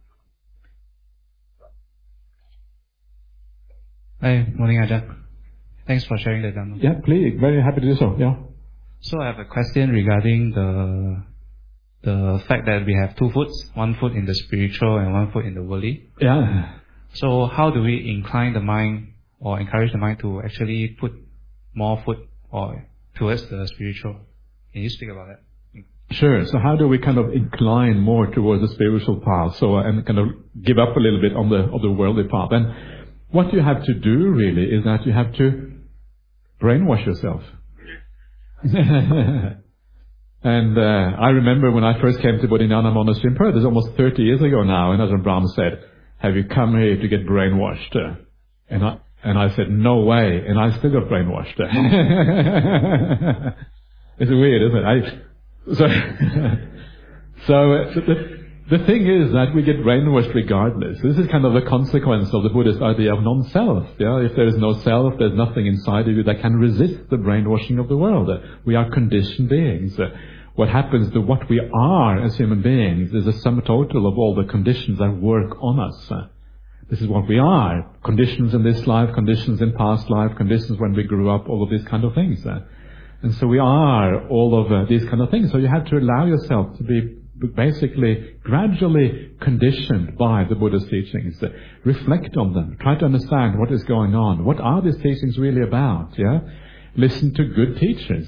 Hi, morning Ajahn. Thanks for sharing the Dhamma. Yeah, please. Very happy to do so. Yeah. So I have a question regarding the fact that we have 2 foots, 1 foot in the spiritual and 1 foot in the worldly. Yeah. So how do we incline the mind or encourage the mind to actually put more foot or towards the spiritual? Can you speak about that? Sure. So how do we kind of incline more towards the spiritual path? So and kind of give up a little bit on the worldly path. And what you have to do really is that you have to brainwash yourself. And I remember when I first came to Bodhinyana Monastery in Perth, it's almost 30 years ago now, and Ajahn Brahm said, "Have you come here to get brainwashed?" And I said, "No way," and I still got brainwashed. It's weird, isn't it? The thing is that we get brainwashed regardless. This is kind of a consequence of the Buddhist idea of non-self. Yeah? If there is no self, there's nothing inside of you that can resist the brainwashing of the world. We are conditioned beings. What happens to what we are as human beings is a sum total of all the conditions that work on us. This is what we are. Conditions in this life, conditions in past life, conditions when we grew up, all of these kind of things. And so we are all of these kind of things. So you have to allow yourself to be basically gradually conditioned by the Buddha's teachings. Reflect on them. Try to understand what is going on. What are these teachings really about? Yeah? Listen to good teachers.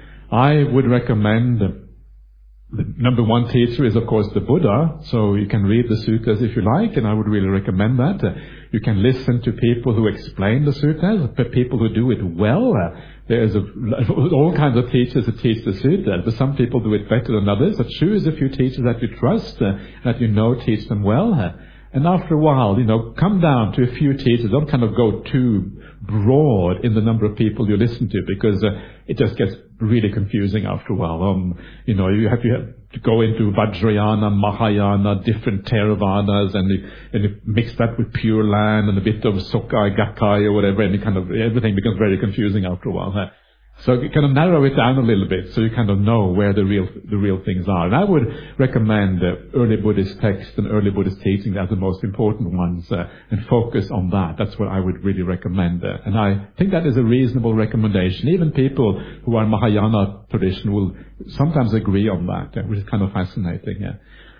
I would recommend the number one teacher is, of course, the Buddha. So you can read the suttas if you like, and I would really recommend that. You can listen to people who explain the suttas, but people who do it well. There's all kinds of teachers who teach the suttas, but some people do it better than others. So choose a few teachers that you trust, that you know teach them well. And after a while, come down to a few teachers. Don't kind of go too broad in the number of people you listen to, because it just gets really confusing after a while. You have to go into Vajrayana, Mahayana, different Theravadas, and you mix that with Pure Land and a bit of Sokai, Gakkai or whatever, and everything becomes very confusing after a while. So you kind of narrow it down a little bit, so you kind of know where the real things are. And I would recommend early Buddhist texts and early Buddhist teaching as the most important ones, and focus on that. That's what I would really recommend. And I think that is a reasonable recommendation. Even people who are Mahayana tradition will sometimes agree on that, which is kind of fascinating. Yeah.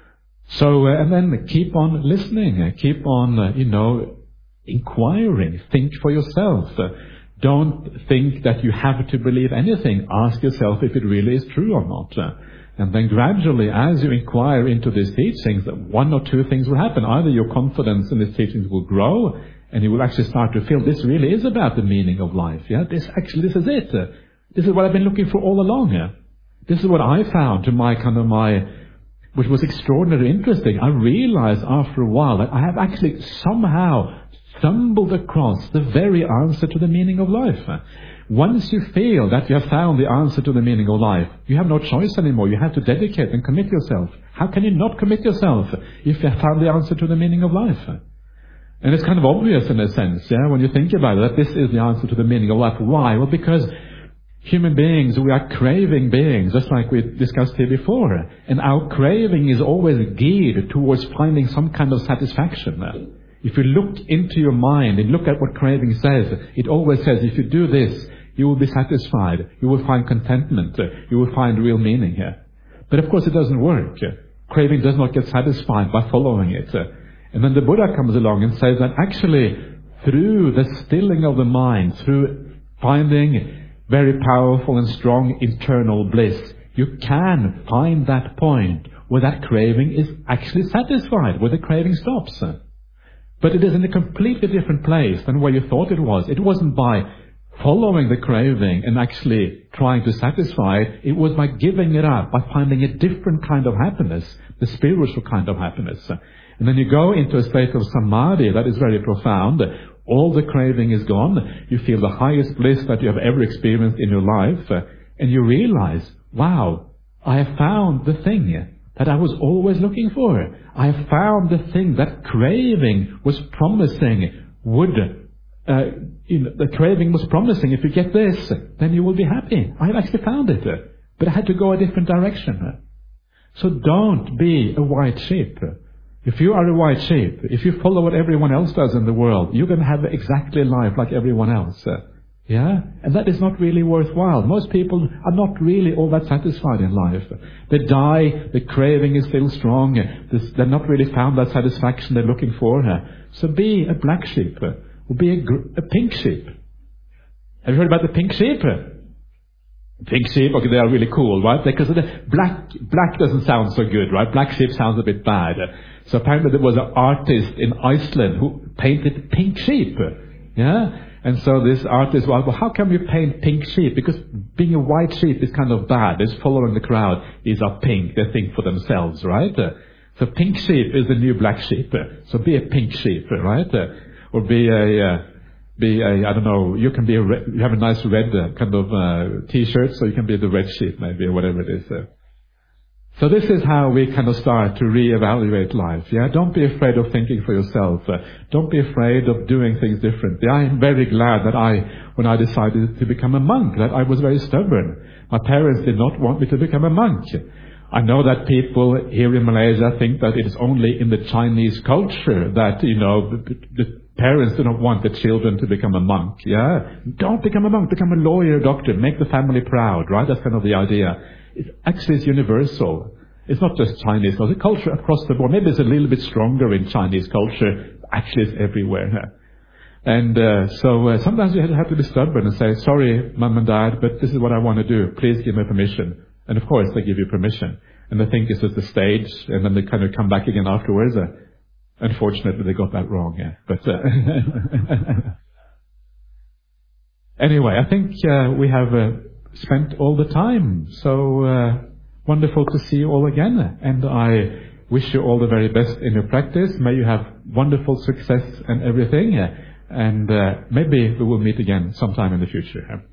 So, and then keep on listening, keep on, inquiring, think for yourself. Don't think that you have to believe anything. Ask yourself if it really is true or not. And then gradually, as you inquire into these teachings, one or two things will happen. Either your confidence in these teachings will grow, and you will actually start to feel this really is about the meaning of life. Yeah, this is it. This is what I've been looking for all along. Yeah? This is what I found which was extraordinarily interesting. I realized after a while that I have actually somehow stumbled across the very answer to the meaning of life. Once you feel that you have found the answer to the meaning of life, you have no choice anymore. You have to dedicate and commit yourself. How can you not commit yourself if you have found the answer to the meaning of life? And it's kind of obvious in a sense, yeah, when you think about it, that this is the answer to the meaning of life. Why? Well, because human beings, we are craving beings, just like we discussed here before. And our craving is always geared towards finding some kind of satisfaction. If you look into your mind and look at what craving says, it always says, if you do this, you will be satisfied. You will find contentment. You will find real meaning here. But of course it doesn't work. Craving does not get satisfied by following it. And then the Buddha comes along and says that actually through the stilling of the mind, through finding very powerful and strong internal bliss, you can find that point where that craving is actually satisfied, where the craving stops. But it is in a completely different place than where you thought it was. It wasn't by following the craving and actually trying to satisfy it. It was by giving it up, by finding a different kind of happiness, the spiritual kind of happiness. And then you go into a state of samadhi that is very profound. All the craving is gone. You feel the highest bliss that you have ever experienced in your life. And you realize, wow, I have found the thing that I was always looking for. I have found the thing that craving was promising the craving was promising, if you get this, then you will be happy. I have actually found it. But I had to go a different direction. So don't be a white sheep. If you are a white sheep, if you follow what everyone else does in the world, you're going to have exactly a life like everyone else. Yeah? And that is not really worthwhile. Most people are not really all that satisfied in life. They die, the craving is still strong, they've not really found that satisfaction they're looking for. So be a black sheep, or be a pink sheep. Have you heard about the pink sheep? Pink sheep, okay, they are really cool, right? Because the black doesn't sound so good, right? Black sheep sounds a bit bad. So apparently there was an artist in Iceland who painted pink sheep. Yeah? And so this artist, well, how can we paint pink sheep? Because being a white sheep is kind of bad. It's following the crowd. These are pink. They think for themselves, right? So pink sheep is the new black sheep. So be a pink sheep, right? Or be a, I don't know, you can be a red, you have a nice red kind of t-shirt, so you can be the red sheep maybe, or whatever it is. So this is how we kind of start to reevaluate life. Yeah, don't be afraid of thinking for yourself. Don't be afraid of doing things differently. I am very glad that when I decided to become a monk, that I was very stubborn. My parents did not want me to become a monk. I know that people here in Malaysia think that it is only in the Chinese culture that, the parents do not want the children to become a monk. Yeah, don't become a monk, become a lawyer, doctor, make the family proud, right? That's kind of the idea. It's universal. It's not just Chinese culture. Culture across the board. Maybe it's a little bit stronger in Chinese culture. Actually, it's everywhere. And so sometimes you have to be stubborn and say, sorry, Mum and Dad, but this is what I want to do. Please give me permission. And of course, they give you permission. And they think it's just a stage, and then they kind of come back again afterwards. Unfortunately, they got that wrong. Yeah. But anyway, I think we have spent all the time. So wonderful to see you all again. And I wish you all the very best in your practice. May you have wonderful success and everything. And maybe we will meet again sometime in the future.